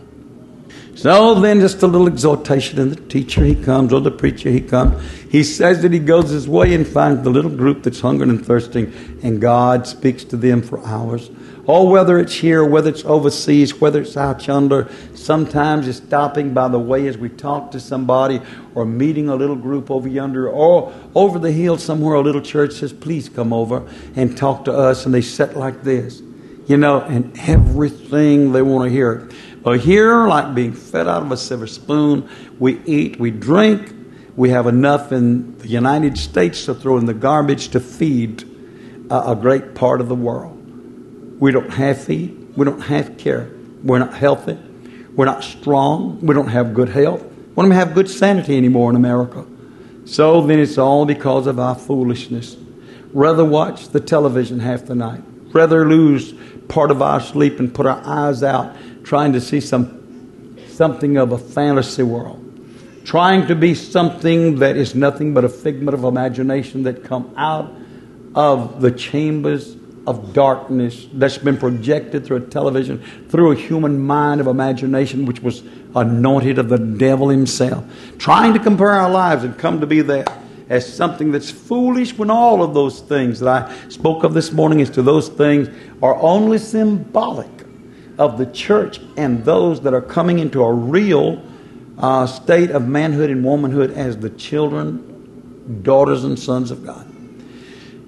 So then just a little exhortation, and the teacher he comes, or the preacher he comes. He says that he goes his way and finds the little group that's hungering and thirsting, and God speaks to them for hours. Or whether it's here, whether it's overseas, whether it's out yonder, sometimes it's stopping by the way as we talk to somebody, or meeting a little group over yonder, or over the hill somewhere a little church says, please come over and talk to us, and they sit like this. You know, and everything they want to hear. But here, like being fed out of a silver spoon, we eat, we drink, we have enough in the United States to throw in the garbage to feed a great part of the world. We don't have feed, we don't have care, we're not healthy, we're not strong, we don't have good health, we don't have good sanity anymore in America. So then it's all because of our foolishness. Rather watch the television half the night, rather lose part of our sleep and put our eyes out trying to see something of a fantasy world, trying to be something that is nothing but a figment of imagination that come out of the chambers of darkness that's been projected through a television, through a human mind of imagination which was anointed of the devil himself, trying to compare our lives and come to be that as something that's foolish, when all of those things that I spoke of this morning as to those things are only symbolic of the church and those that are coming into a real state of manhood and womanhood as the children, daughters and sons of God.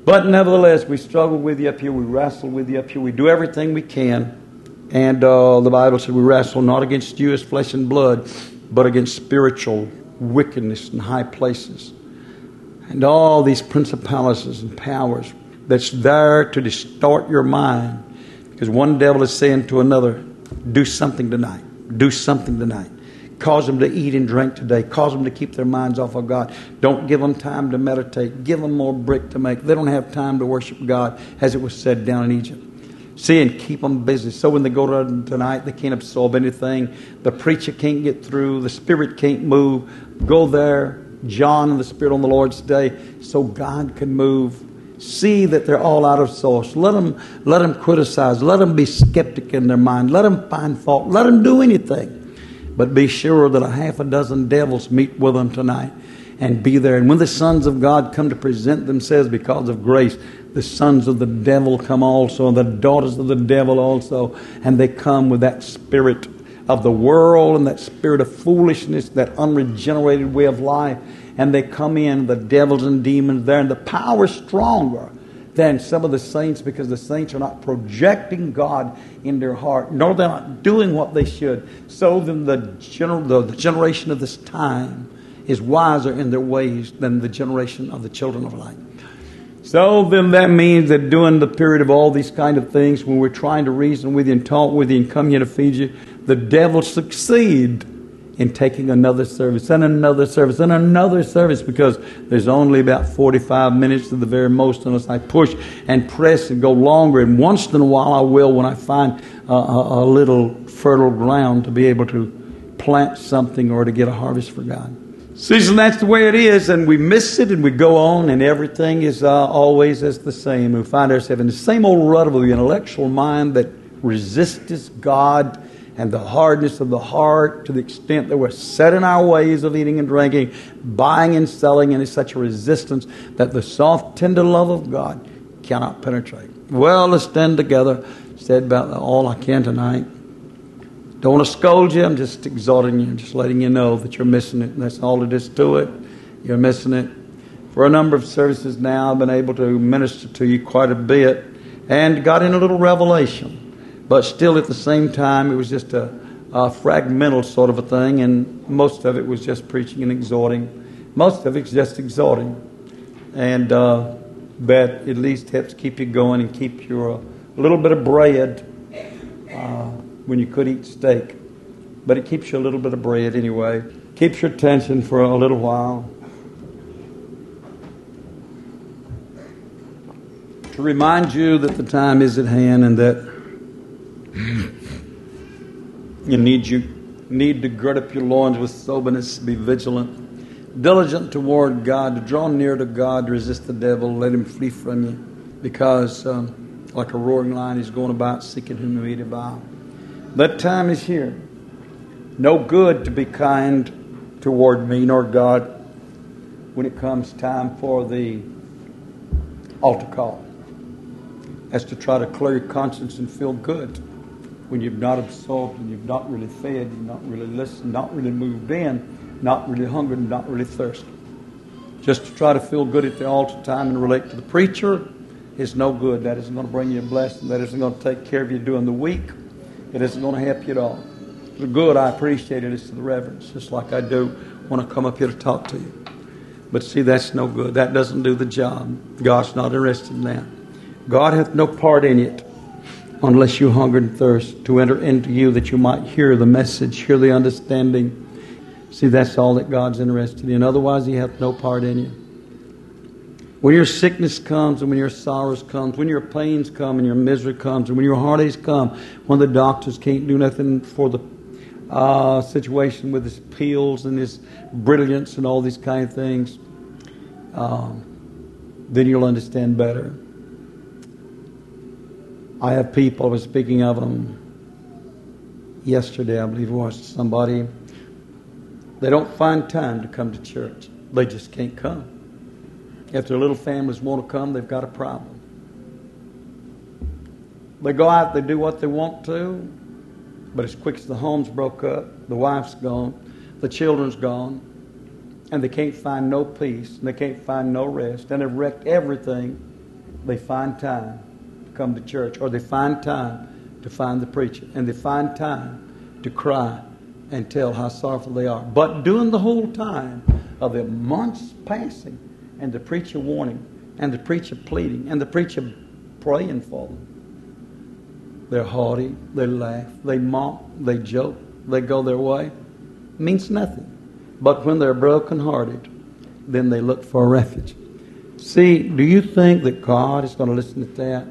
But nevertheless, we struggle with you up here. We wrestle with you up here. We do everything we can. And the Bible said we wrestle not against you as flesh and blood, but against spiritual wickedness in high places. And all these principalities and powers that's there to distort your mind. Because one devil is saying to another, do something tonight. Do something tonight. Cause them to eat and drink today. Cause them to keep their minds off of God. Don't give them time to meditate. Give them more brick to make. They don't have time to worship God, as it was said down in Egypt. See, and keep them busy. So when they go to tonight, they can't absorb anything. The preacher can't get through. The Spirit can't move. Go there, John and the Spirit on the Lord's day, so God can move. See that they're all out of source. Let them criticize. Let them be skeptic in their mind. Let them find fault. Let them do anything. But be sure that a half a dozen devils meet with them tonight and be there. And when the sons of God come to present themselves because of grace, the sons of the devil come also, and the daughters of the devil also. And they come with that spirit of the world and that spirit of foolishness, that unregenerated way of life. And they come in, the devils and demons there, and the power is stronger than some of the saints, because the saints are not projecting God in their heart, nor they're not doing what they should. So then the generation of this time is wiser in their ways than the generation of the children of light. So then that means that during the period of all these kind of things, when we're trying to reason with you and talk with you and come here to feed you, the devil succeed in taking another service and another service and another service, because there's only about 45 minutes at the very most unless I push and press and go longer. And once in a while I will, when I find a little fertile ground to be able to plant something or to get a harvest for God. See, so that's the way it is, and we miss it and we go on, and everything is always as the same. We find ourselves in the same old rut of the intellectual mind that resists God, and the hardness of the heart, to the extent that we're set in our ways of eating and drinking, buying and selling, and it's such a resistance that the soft, tender love of God cannot penetrate. Well, let's stand together. Said about all I can tonight. Don't want to scold you. I'm just exhorting you, just letting you know that you're missing it. And that's all it is to it. You're missing it. For a number of services now, I've been able to minister to you quite a bit and got in a little revelation. But still, at the same time, it was just a fragmental sort of a thing, and most of it was just preaching and exhorting. Most of it's just exhorting, and that at least helps keep you going and keep your a little bit of bread when you could eat steak. But it keeps you a little bit of bread anyway. Keeps your attention for a little while. To remind you that the time is at hand and that you need to gird up your loins with soberness, be vigilant, diligent toward God, to draw near to God, to resist the devil, let him flee from you, because like a roaring lion he's going about seeking whom he may devour. That time is here. No good to be kind toward me nor God when it comes time for the altar call, as to try to clear your conscience and feel good when you've not absorbed and you've not really fed, you've not really listened, not really moved in, not really hungered, and not really thirsty. Just to try to feel good at the altar time and relate to the preacher is no good. That isn't going to bring you a blessing. That isn't going to take care of you during the week. It isn't going to help you at all. The good, I appreciate it, is to the reverence, just like I do when I come up here to talk to you. But see, that's no good. That doesn't do the job. God's not interested in that. God hath no part in it unless you hunger and thirst to enter into you, that you might hear the message, hear the understanding. See, that's all that God's interested in. Otherwise, He hath no part in you. When your sickness comes and when your sorrows comes, when your pains come and your misery comes, and when your heartaches come, when the doctors can't do nothing for the situation with his pills and his brilliance and all these kind of things, then you'll understand better. I have people, I was speaking of them yesterday, I believe it was, somebody, they don't find time to come to church. They just can't come. If their little families want to come, they've got a problem. They go out, they do what they want to, but as quick as the home's broke up, the wife's gone, the children's gone, and they can't find no peace, and they can't find no rest, and they've wrecked everything they find time to come to church, or they find time to find the preacher, and they find time to cry and tell how sorrowful they are. But during the whole time of the months passing, and the preacher warning, and the preacher pleading, and the preacher praying for them, they're haughty, they laugh, they mock, they joke, they go their way. Means nothing. But when they're brokenhearted, then they look for a refuge. See, do you think that God is going to listen to that?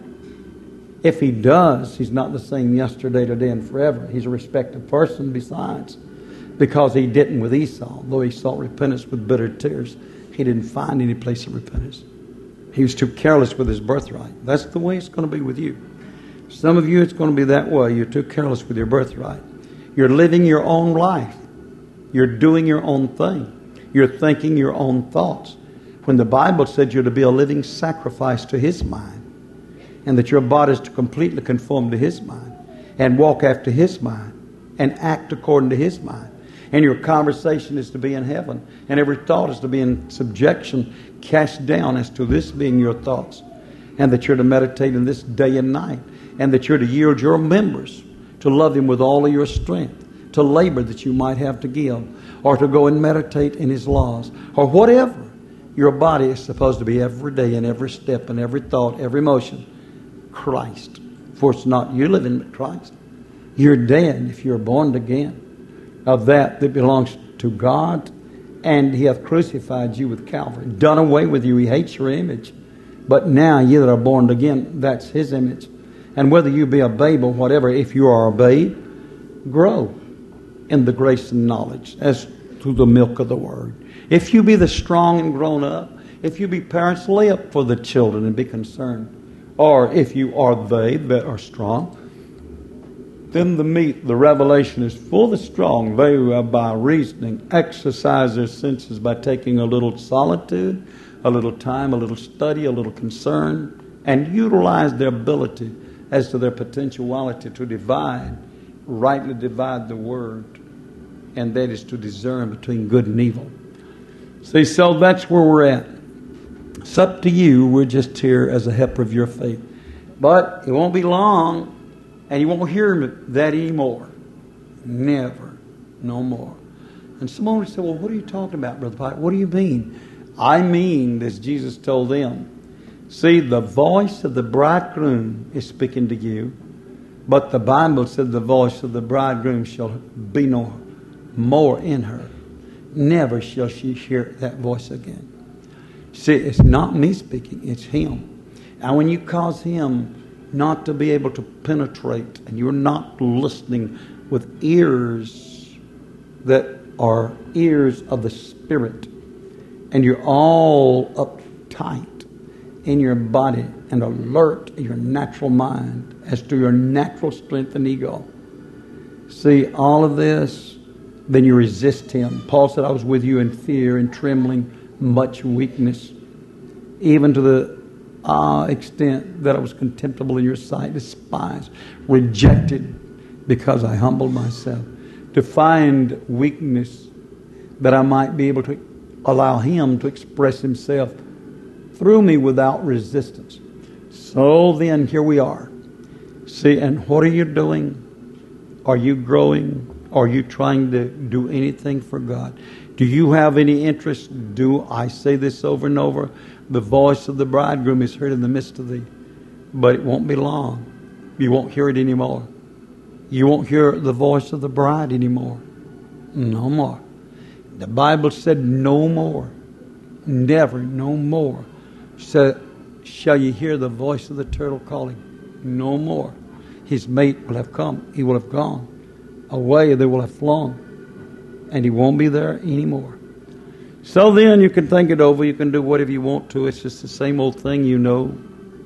If He does, He's not the same yesterday, today, and forever. He's a respected person besides. Because He didn't with Esau. Though he sought repentance with bitter tears, he didn't find any place of repentance. He was too careless with his birthright. That's the way it's going to be with you. Some of you, it's going to be that way. You're too careless with your birthright. You're living your own life. You're doing your own thing. You're thinking your own thoughts. When the Bible said you're to be a living sacrifice to His mind, and that your body is to completely conform to His mind, and walk after His mind, and act according to His mind, and your conversation is to be in heaven, and every thought is to be in subjection, cast down as to this being your thoughts, and that you're to meditate in this day and night, and that you're to yield your members to love Him with all of your strength, to labor that you might have to give, or to go and meditate in His laws, or whatever your body is supposed to be every day, in every step, and every thought, every motion. Christ. For it's not you living, but Christ. You're dead if you're born again of that belongs to God, and He hath crucified you with Calvary, done away with you. He hates your image. But now you that are born again, that's His image. And whether you be a babe or whatever, if you are a babe, grow in the grace and knowledge as through the milk of the Word. If you be the strong and grown up, if you be parents, lay up for the children and be concerned. Or if you are they that are strong, then the meat, the revelation is for the strong. They who have by reasoning exercise their senses by taking a little solitude, a little time, a little study, a little concern, and utilize their ability as to their potentiality to rightly divide the Word, and that is to discern between good and evil. See, so that's where we're at. It's up to you. We're just here as a helper of your faith. But it won't be long, and you won't hear that anymore. Never. No more. And someone would say, well, what are you talking about, Brother Pike? What do you mean? I mean, as Jesus told them, see, the voice of the bridegroom is speaking to you, but the Bible said the voice of the bridegroom shall be no more in her. Never shall she hear that voice again. See, it's not me speaking, it's Him. And when you cause Him not to be able to penetrate, and you're not listening with ears that are ears of the Spirit, and you're all uptight in your body and alert in your natural mind as to your natural strength and ego. See, all of this, then you resist Him. Paul said, I was with you in fear and trembling, much weakness, even to the extent that I was contemptible in your sight, despised, rejected, because I humbled myself to find weakness, that I might be able to allow Him to express Himself through me without resistance. So then, here we are. See, and what are you doing? Are you growing? Are you trying to do anything for God? Do you have any interest? Do I say this over and over? The voice of the bridegroom is heard in the midst of thee. But it won't be long. You won't hear it anymore. You won't hear the voice of the bride anymore. No more. The Bible said no more. Never, no more. So, shall you hear the voice of the turtle calling? No more. His mate will have come. He will have gone. Away they will have flown. And he won't be there anymore. So then you can think it over. You can do whatever you want to. It's just the same old thing, you know.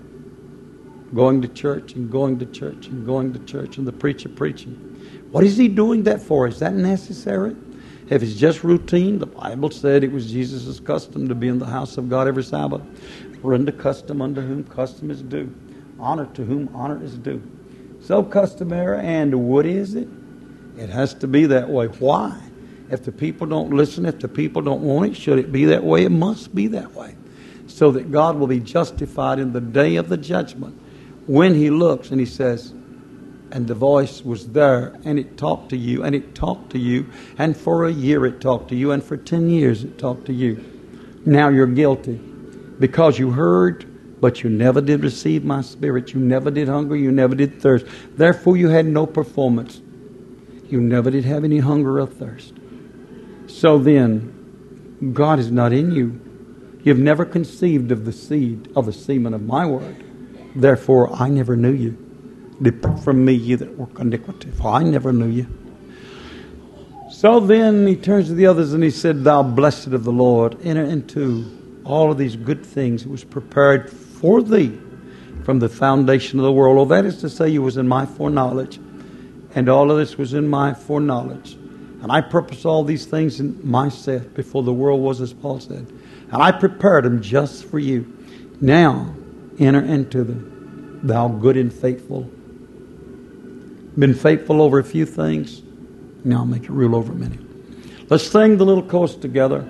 Going to church and going to church and going to church and the preacher preaching. What is he doing that for? Is that necessary? If it's just routine, the Bible said it was Jesus' custom to be in the house of God every Sabbath. Render custom unto whom custom is due. Honor to whom honor is due. So customary, and what is it? It has to be that way. Why? If the people don't listen, if the people don't want it, should it be that way? It must be that way. so that God will be justified in the day of the judgment when He looks and He says, and the voice was there, and it talked to you, and it talked to you, and for a year it talked to you, and for 10 years it talked to you. Now you're guilty because you heard, but you never did receive my Spirit. You never did hunger. You never did thirst. Therefore you had no performance. You never did have any hunger or thirst. So then, God is not in you. You've never conceived of the seed of the semen of my word. Therefore, I never knew you. Depart from me, ye that work iniquity, for I never knew you. So then he turns to the others and he said, Thou blessed of the Lord, enter into all of these good things. It was prepared for thee from the foundation of the world. Oh, that is to say, you was in my foreknowledge. And all of this was in my foreknowledge. And I purposed all these things in myself before the world was, as Paul said. And I prepared them just for you. Now, enter into them, thou good and faithful. Been faithful over a few things. Now I'll make you rule over many. Let's sing the little chorus together.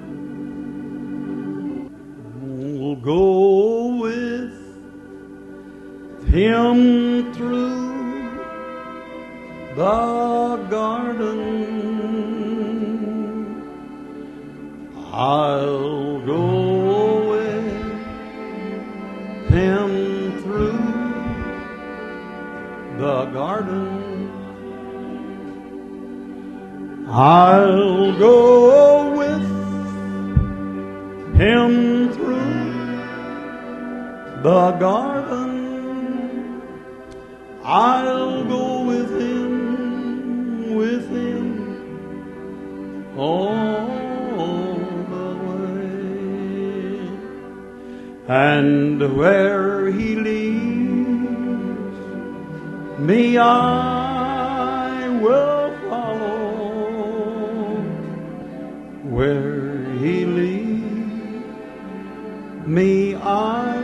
We'll go with Him through the garden. I'll go with Him through the garden. I'll go with Him through the garden. I'll go with Him all the way. And where He leads me, I will follow. Where He leads me, I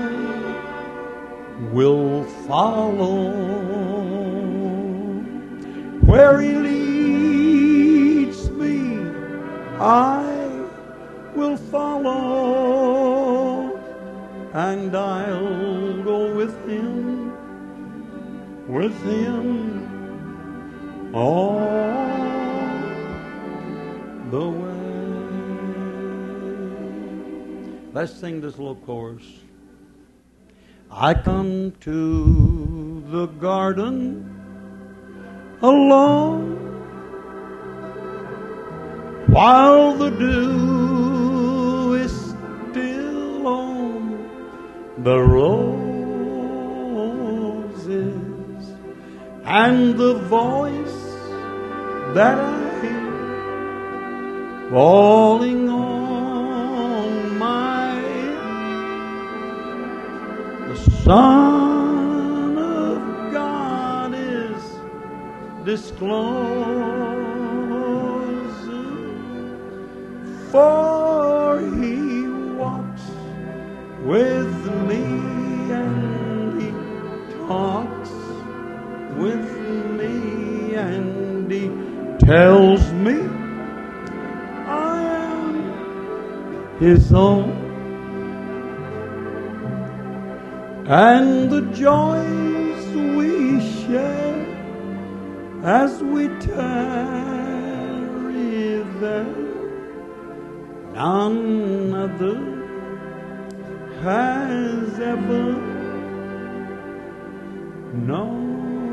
will follow. Where He leads me, I will follow. And I'll go with Him all the way. Let's sing this little chorus. I come to the garden alone while the dew is still on the roses, and the voice that I hear falling on my ear, the Son of God is disclosing, for He walks with me and He talks with me and He tells me I am His own, and the joys we share as we tarry there, none other has ever known.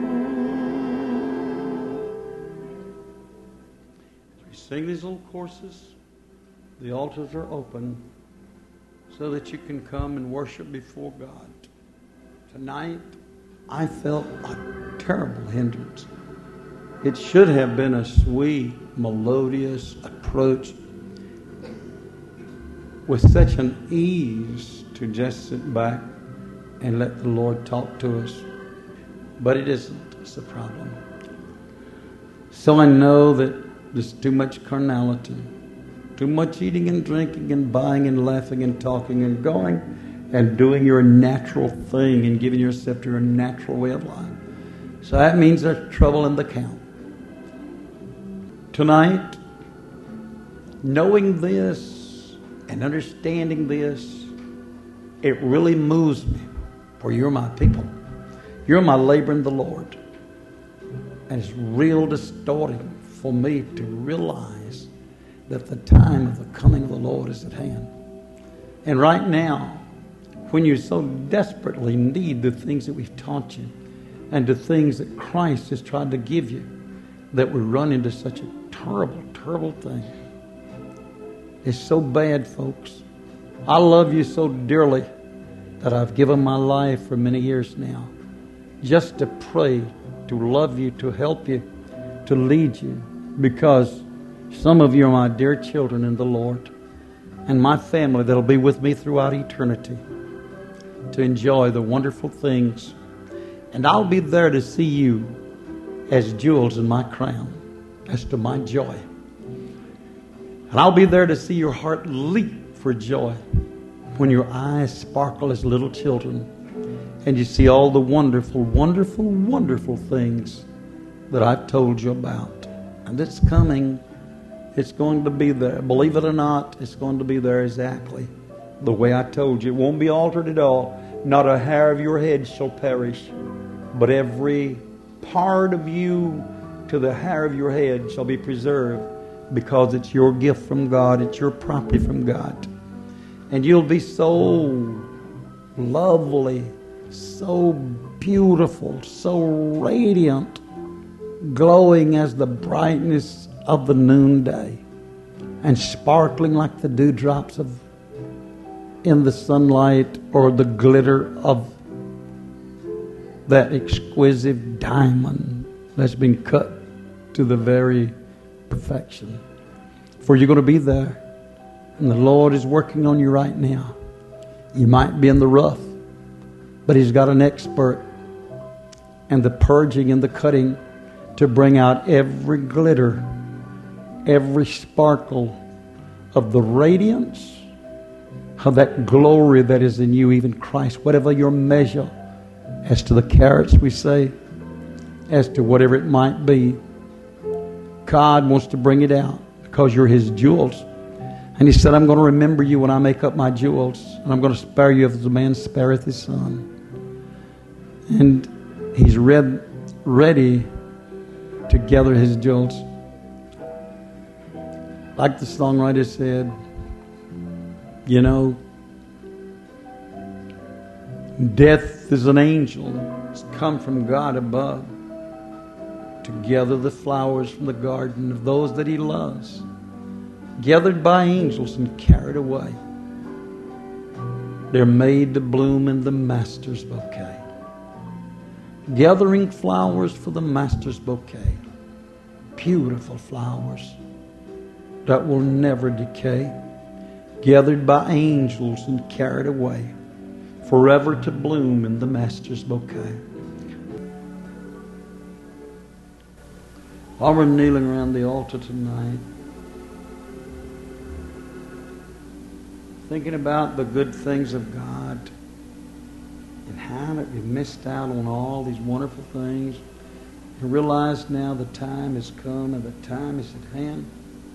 As we sing these little courses, the altars are open so that you can come and worship before God. Tonight, I felt a terrible hindrance. It should have been a sweet, melodious approach with such an ease to just sit back and let the Lord talk to us. But it isn't. It's a problem. So I know that there's too much carnality, too much eating and drinking and buying and laughing and talking and going and doing your natural thing and giving yourself to your natural way of life. So that means there's trouble in the camp. Tonight, knowing this and understanding this, It really moves me, for you're my people. You're my labor in the Lord. And it's real distorting for me to realize that the time of the coming of the Lord is at hand. And right now, when you so desperately need the things that we've taught you and the things that Christ has tried to give you, that we run into such a terrible, terrible thing. It's so bad, folks. I love you so dearly that I've given my life for many years now just to pray, to love you, to help you, to lead you, because some of you are my dear children in the Lord and my family that'll be with me throughout eternity to enjoy the wonderful things. And I'll be there to see you as jewels in my crown, as to my joy. And I'll be there to see your heart leap for joy when your eyes sparkle as little children and you see all the wonderful, wonderful, wonderful things that I've told you about. And it's coming. It's going to be there. Believe it or not, it's going to be there exactly the way I told you. It won't be altered at all. Not a hair of your head shall perish, but every part of you to the hair of your head shall be preserved, because it's your gift from God. It's your property from God. And you'll be so lovely, so beautiful, so radiant, glowing as the brightness of the noonday, and sparkling like the dewdrops in the sunlight, or the glitter of that exquisite diamond that's been cut to the very perfection. For you're going to be there, and the Lord is working on you right now. You might be in the rough, but He's got an expert and the purging and the cutting to bring out every glitter, every sparkle of the radiance of that glory that is in you, even Christ. Whatever your measure, as to the carats we say, as to whatever it might be, God wants to bring it out because you're His jewels. And He said, I'm going to remember you when I make up my jewels, and I'm going to spare you as a man spareth his son. And He's ready to gather His jewels. Like the songwriter said, you know, death is an angel. It's come from God above to gather the flowers from the garden of those that He loves, gathered by angels and carried away. They're made to bloom in the Master's bouquet, gathering flowers for the Master's bouquet. Beautiful flowers that will never decay, gathered by angels and carried away, forever to bloom in the Master's bouquet. While we're kneeling around the altar tonight, thinking about the good things of God and how that we've missed out on all these wonderful things, I realize now the time has come and the time is at hand.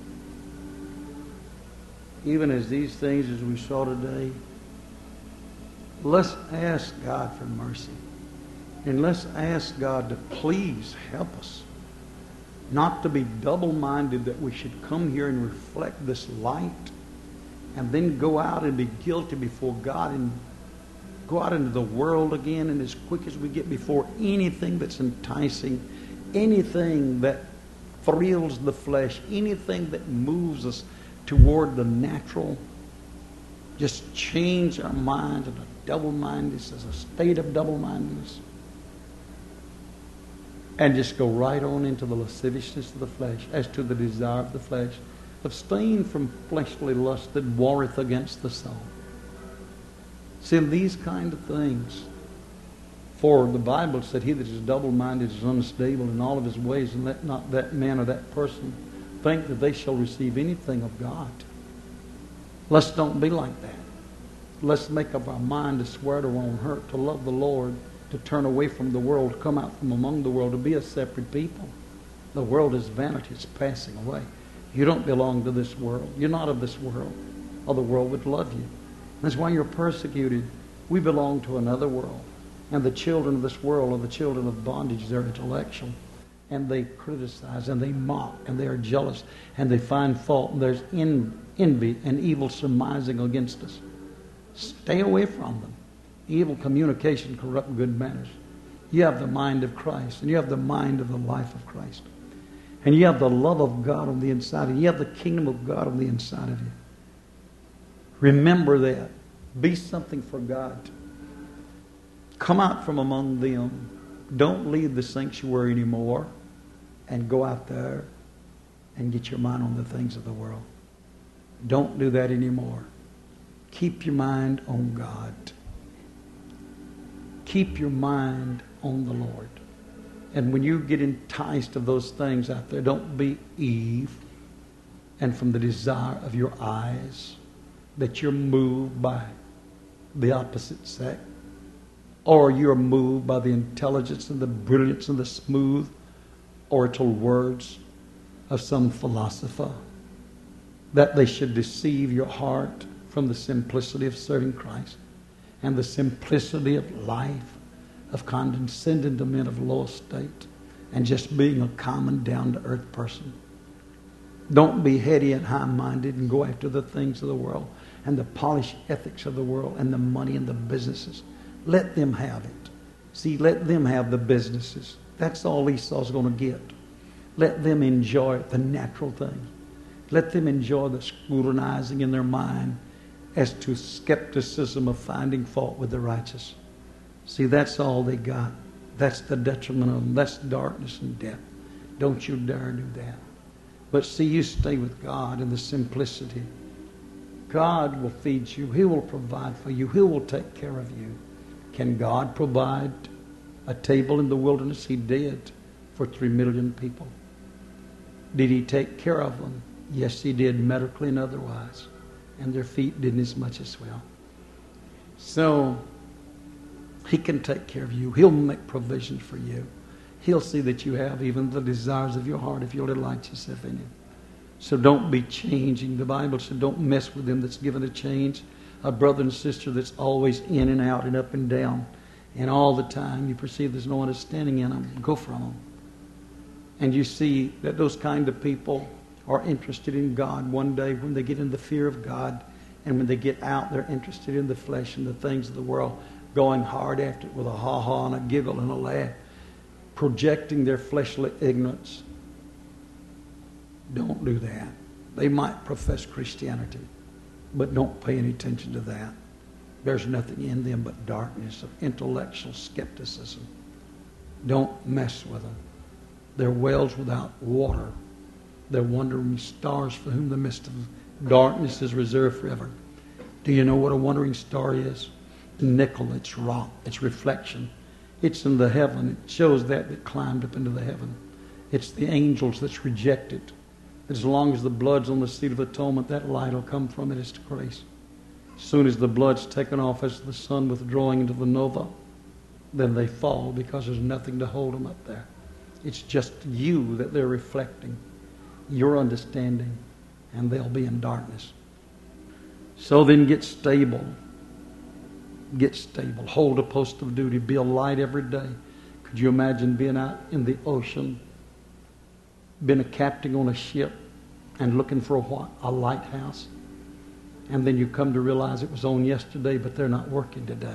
Even as these things as we saw today, let's ask God for mercy. And let's ask God to please help us not to be double-minded, that we should come here and reflect this light and then go out and be guilty before God and go out into the world again, and as quick as we get before anything that's enticing, anything that thrills the flesh, anything that moves us toward the natural, just change our minds into double-mindedness, as a state of double-mindedness, and just go right on into the lasciviousness of the flesh, as to the desire of the flesh. Abstain from fleshly lust that warreth against the soul. See, these kind of things, for the Bible said, he that is double-minded is unstable in all of his ways, and let not that man or that person think that they shall receive anything of God. Let's don't be like that. Let's make up our mind to swear to our own hurt, to love the Lord, to turn away from the world, to come out from among the world, to be a separate people. The world is vanity. It's passing away. You don't belong to this world. You're not of this world, or the world would love you. That's why you're persecuted. We belong to another world. And the children of this world are the children of bondage. They're intellectual. And they criticize and they mock and they are jealous and they find fault. And there's envy and evil surmising against us. Stay away from them. Evil communication corrupt good manners. You have the mind of Christ and you have the mind of the life of Christ. And you have the love of God on the inside of you. You have the kingdom of God on the inside of you. Remember that. Be something for God. Come out from among them. Don't leave the sanctuary anymore and go out there and get your mind on the things of the world. Don't do that anymore. Keep your mind on God. Keep your mind on the Lord. And when you get enticed of those things out there, don't be Eve and from the desire of your eyes that you're moved by the opposite sex, or you're moved by the intelligence and the brilliance and the smooth oratorial words of some philosopher, that they should deceive your heart from the simplicity of serving Christ and the simplicity of life, of condescending to men of low estate and just being a common down-to-earth person. Don't be heady and high-minded and go after the things of the world and the polished ethics of the world and the money and the businesses. Let them have it. See, let them have the businesses. That's all Esau's going to get. Let them enjoy the natural things. Let them enjoy the scrutinizing in their mind as to skepticism of finding fault with the righteous. See, that's all they got. That's the detriment of them. That's darkness and death. Don't you dare do that. But see, you stay with God in the simplicity. God will feed you. He will provide for you. He will take care of you. Can God provide a table in the wilderness? He did for 3 million people. Did He take care of them? Yes, He did, medically and otherwise. And their feet didn't as much as well. So He can take care of you. He'll make provisions for you. He'll see that you have even the desires of your heart if you'll delight yourself in Him. So don't be changing. The Bible said don't mess with them that's given a change. A brother and sister that's always in and out and up and down. And all the time you perceive there's no understanding in them. Go from them. And you see that those kind of people are interested in God one day when they get in the fear of God. And when they get out, they're interested in the flesh and the things of the world. Going hard after it with a ha-ha and a giggle and a laugh. Projecting their fleshly ignorance. Don't do that. They might profess Christianity, but don't pay any attention to that. There's nothing in them but darkness of intellectual skepticism. Don't mess with them. They're wells without water. They're wandering stars for whom the mist of darkness is reserved forever. Do you know what a wandering star is? Nickel, it's rock, it's reflection. It's in the heaven. It shows that climbed up into the heaven. It's the angels that's rejected. As long as the blood's on the seat of atonement, that light will come from it as to grace. As soon as the blood's taken off as the sun withdrawing into the nova, then they fall because there's nothing to hold them up there. It's just you that they're reflecting, your understanding, and they'll be in darkness. So then get stable. Get stable. Hold a post of duty. Be a light every day. Could you imagine being out in the ocean, being a captain on a ship, and looking for a lighthouse? And then you come to realize it was on yesterday, but they're not working today.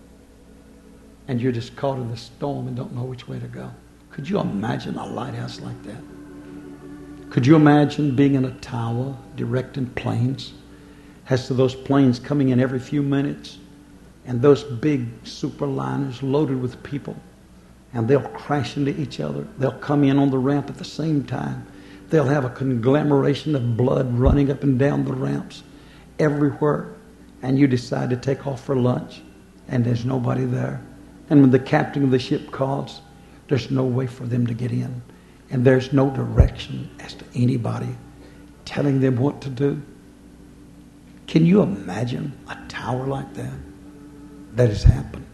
And you're just caught in the storm and don't know which way to go. Could you imagine a lighthouse like that? Could you imagine being in a tower directing planes? As to those planes coming in every few minutes, and those big superliners loaded with people, and they'll crash into each other. They'll come in on the ramp at the same time. They'll have a conglomeration of blood running up and down the ramps everywhere. And you decide to take off for lunch, and there's nobody there. And when the captain of the ship calls, there's no way for them to get in. And there's no direction as to anybody telling them what to do. Can you imagine a tower like that? That has happened.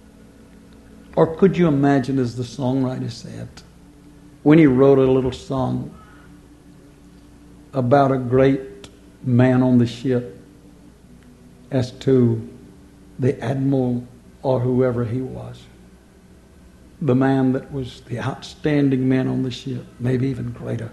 Or could you imagine, as the songwriter said, when he wrote a little song about a great man on the ship, as to the admiral or whoever he was, the man that was the outstanding man on the ship, maybe even greater.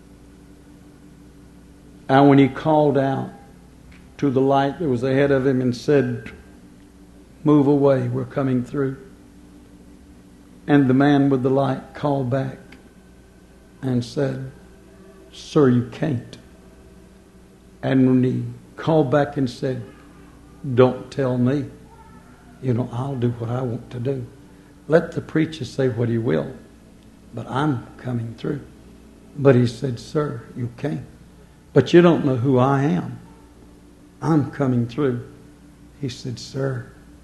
And when he called out to the light that was ahead of him and said, "Move away, we're coming through," and the man with the light called back and said, "Sir, you can't." And when he called back and said, "Don't tell me. I'll do what I want to do. Let the preacher say what he will, but I'm coming through." But he said, "Sir, you can't. But you don't know who I am. I'm coming through." He said, "Sir,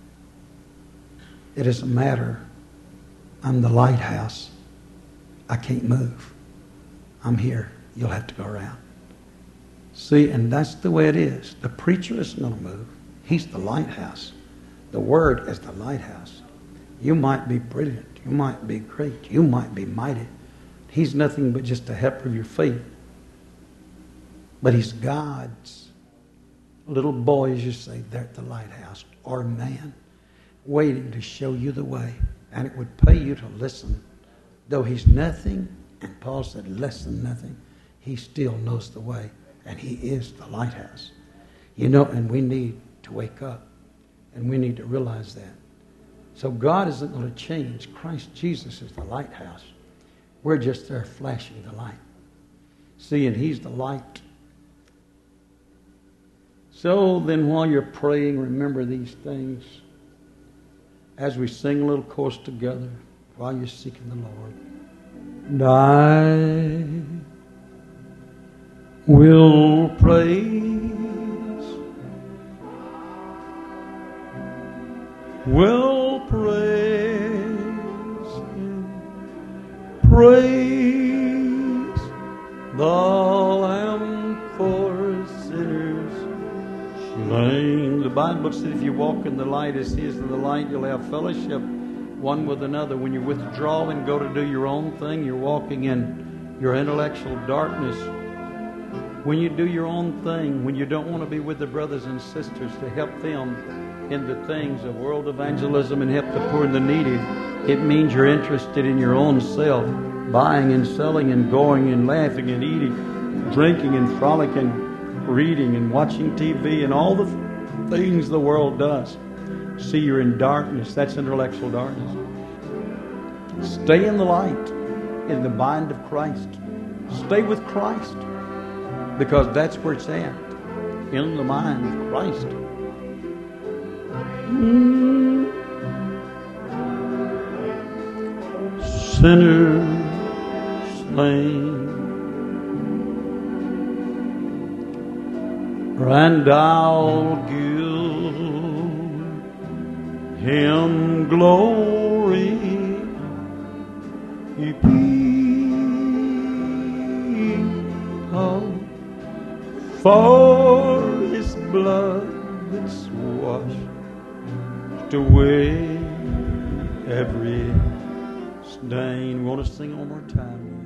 it doesn't matter. I'm the lighthouse. I can't move. I'm here. You'll have to go around." See, and that's the way it is. The preacher isn't going to move. He's the lighthouse. The Word is the lighthouse. You might be brilliant. You might be great. You might be mighty. He's nothing but just a helper of your faith. But He's God's little boy, as you say, there at the lighthouse, or man, waiting to show you the way. And it would pay you to listen. Though He's nothing, and Paul said less than nothing, He still knows the way. And He is the lighthouse. And we need to wake up. And we need to realize that. So God isn't going to change. Christ Jesus is the lighthouse. We're just there flashing the light. See, and He's the light. So then while you're praying, remember these things. As we sing a little chorus together, while you're seeking the Lord. And I will praise the Lamb for sinners slain. The Bible said if you walk in the light as He is in the light, you'll have fellowship one with another. When you withdraw and go to do your own thing, you're walking in your intellectual darkness. When you do your own thing, when you don't want to be with the brothers and sisters to help them in the things of world evangelism and help the poor and the needy, it means you're interested in your own self, buying and selling and going and laughing and eating, drinking and frolicking, reading and watching TV and all the things the world does. See, you're in darkness. That's intellectual darkness. Stay in the light, in the mind of Christ. Stay with Christ, because that's where it's at, in the mind of Christ. Sinners slain, and I'll give Him glory, for His blood that's washed away every stain. We want to sing one more time.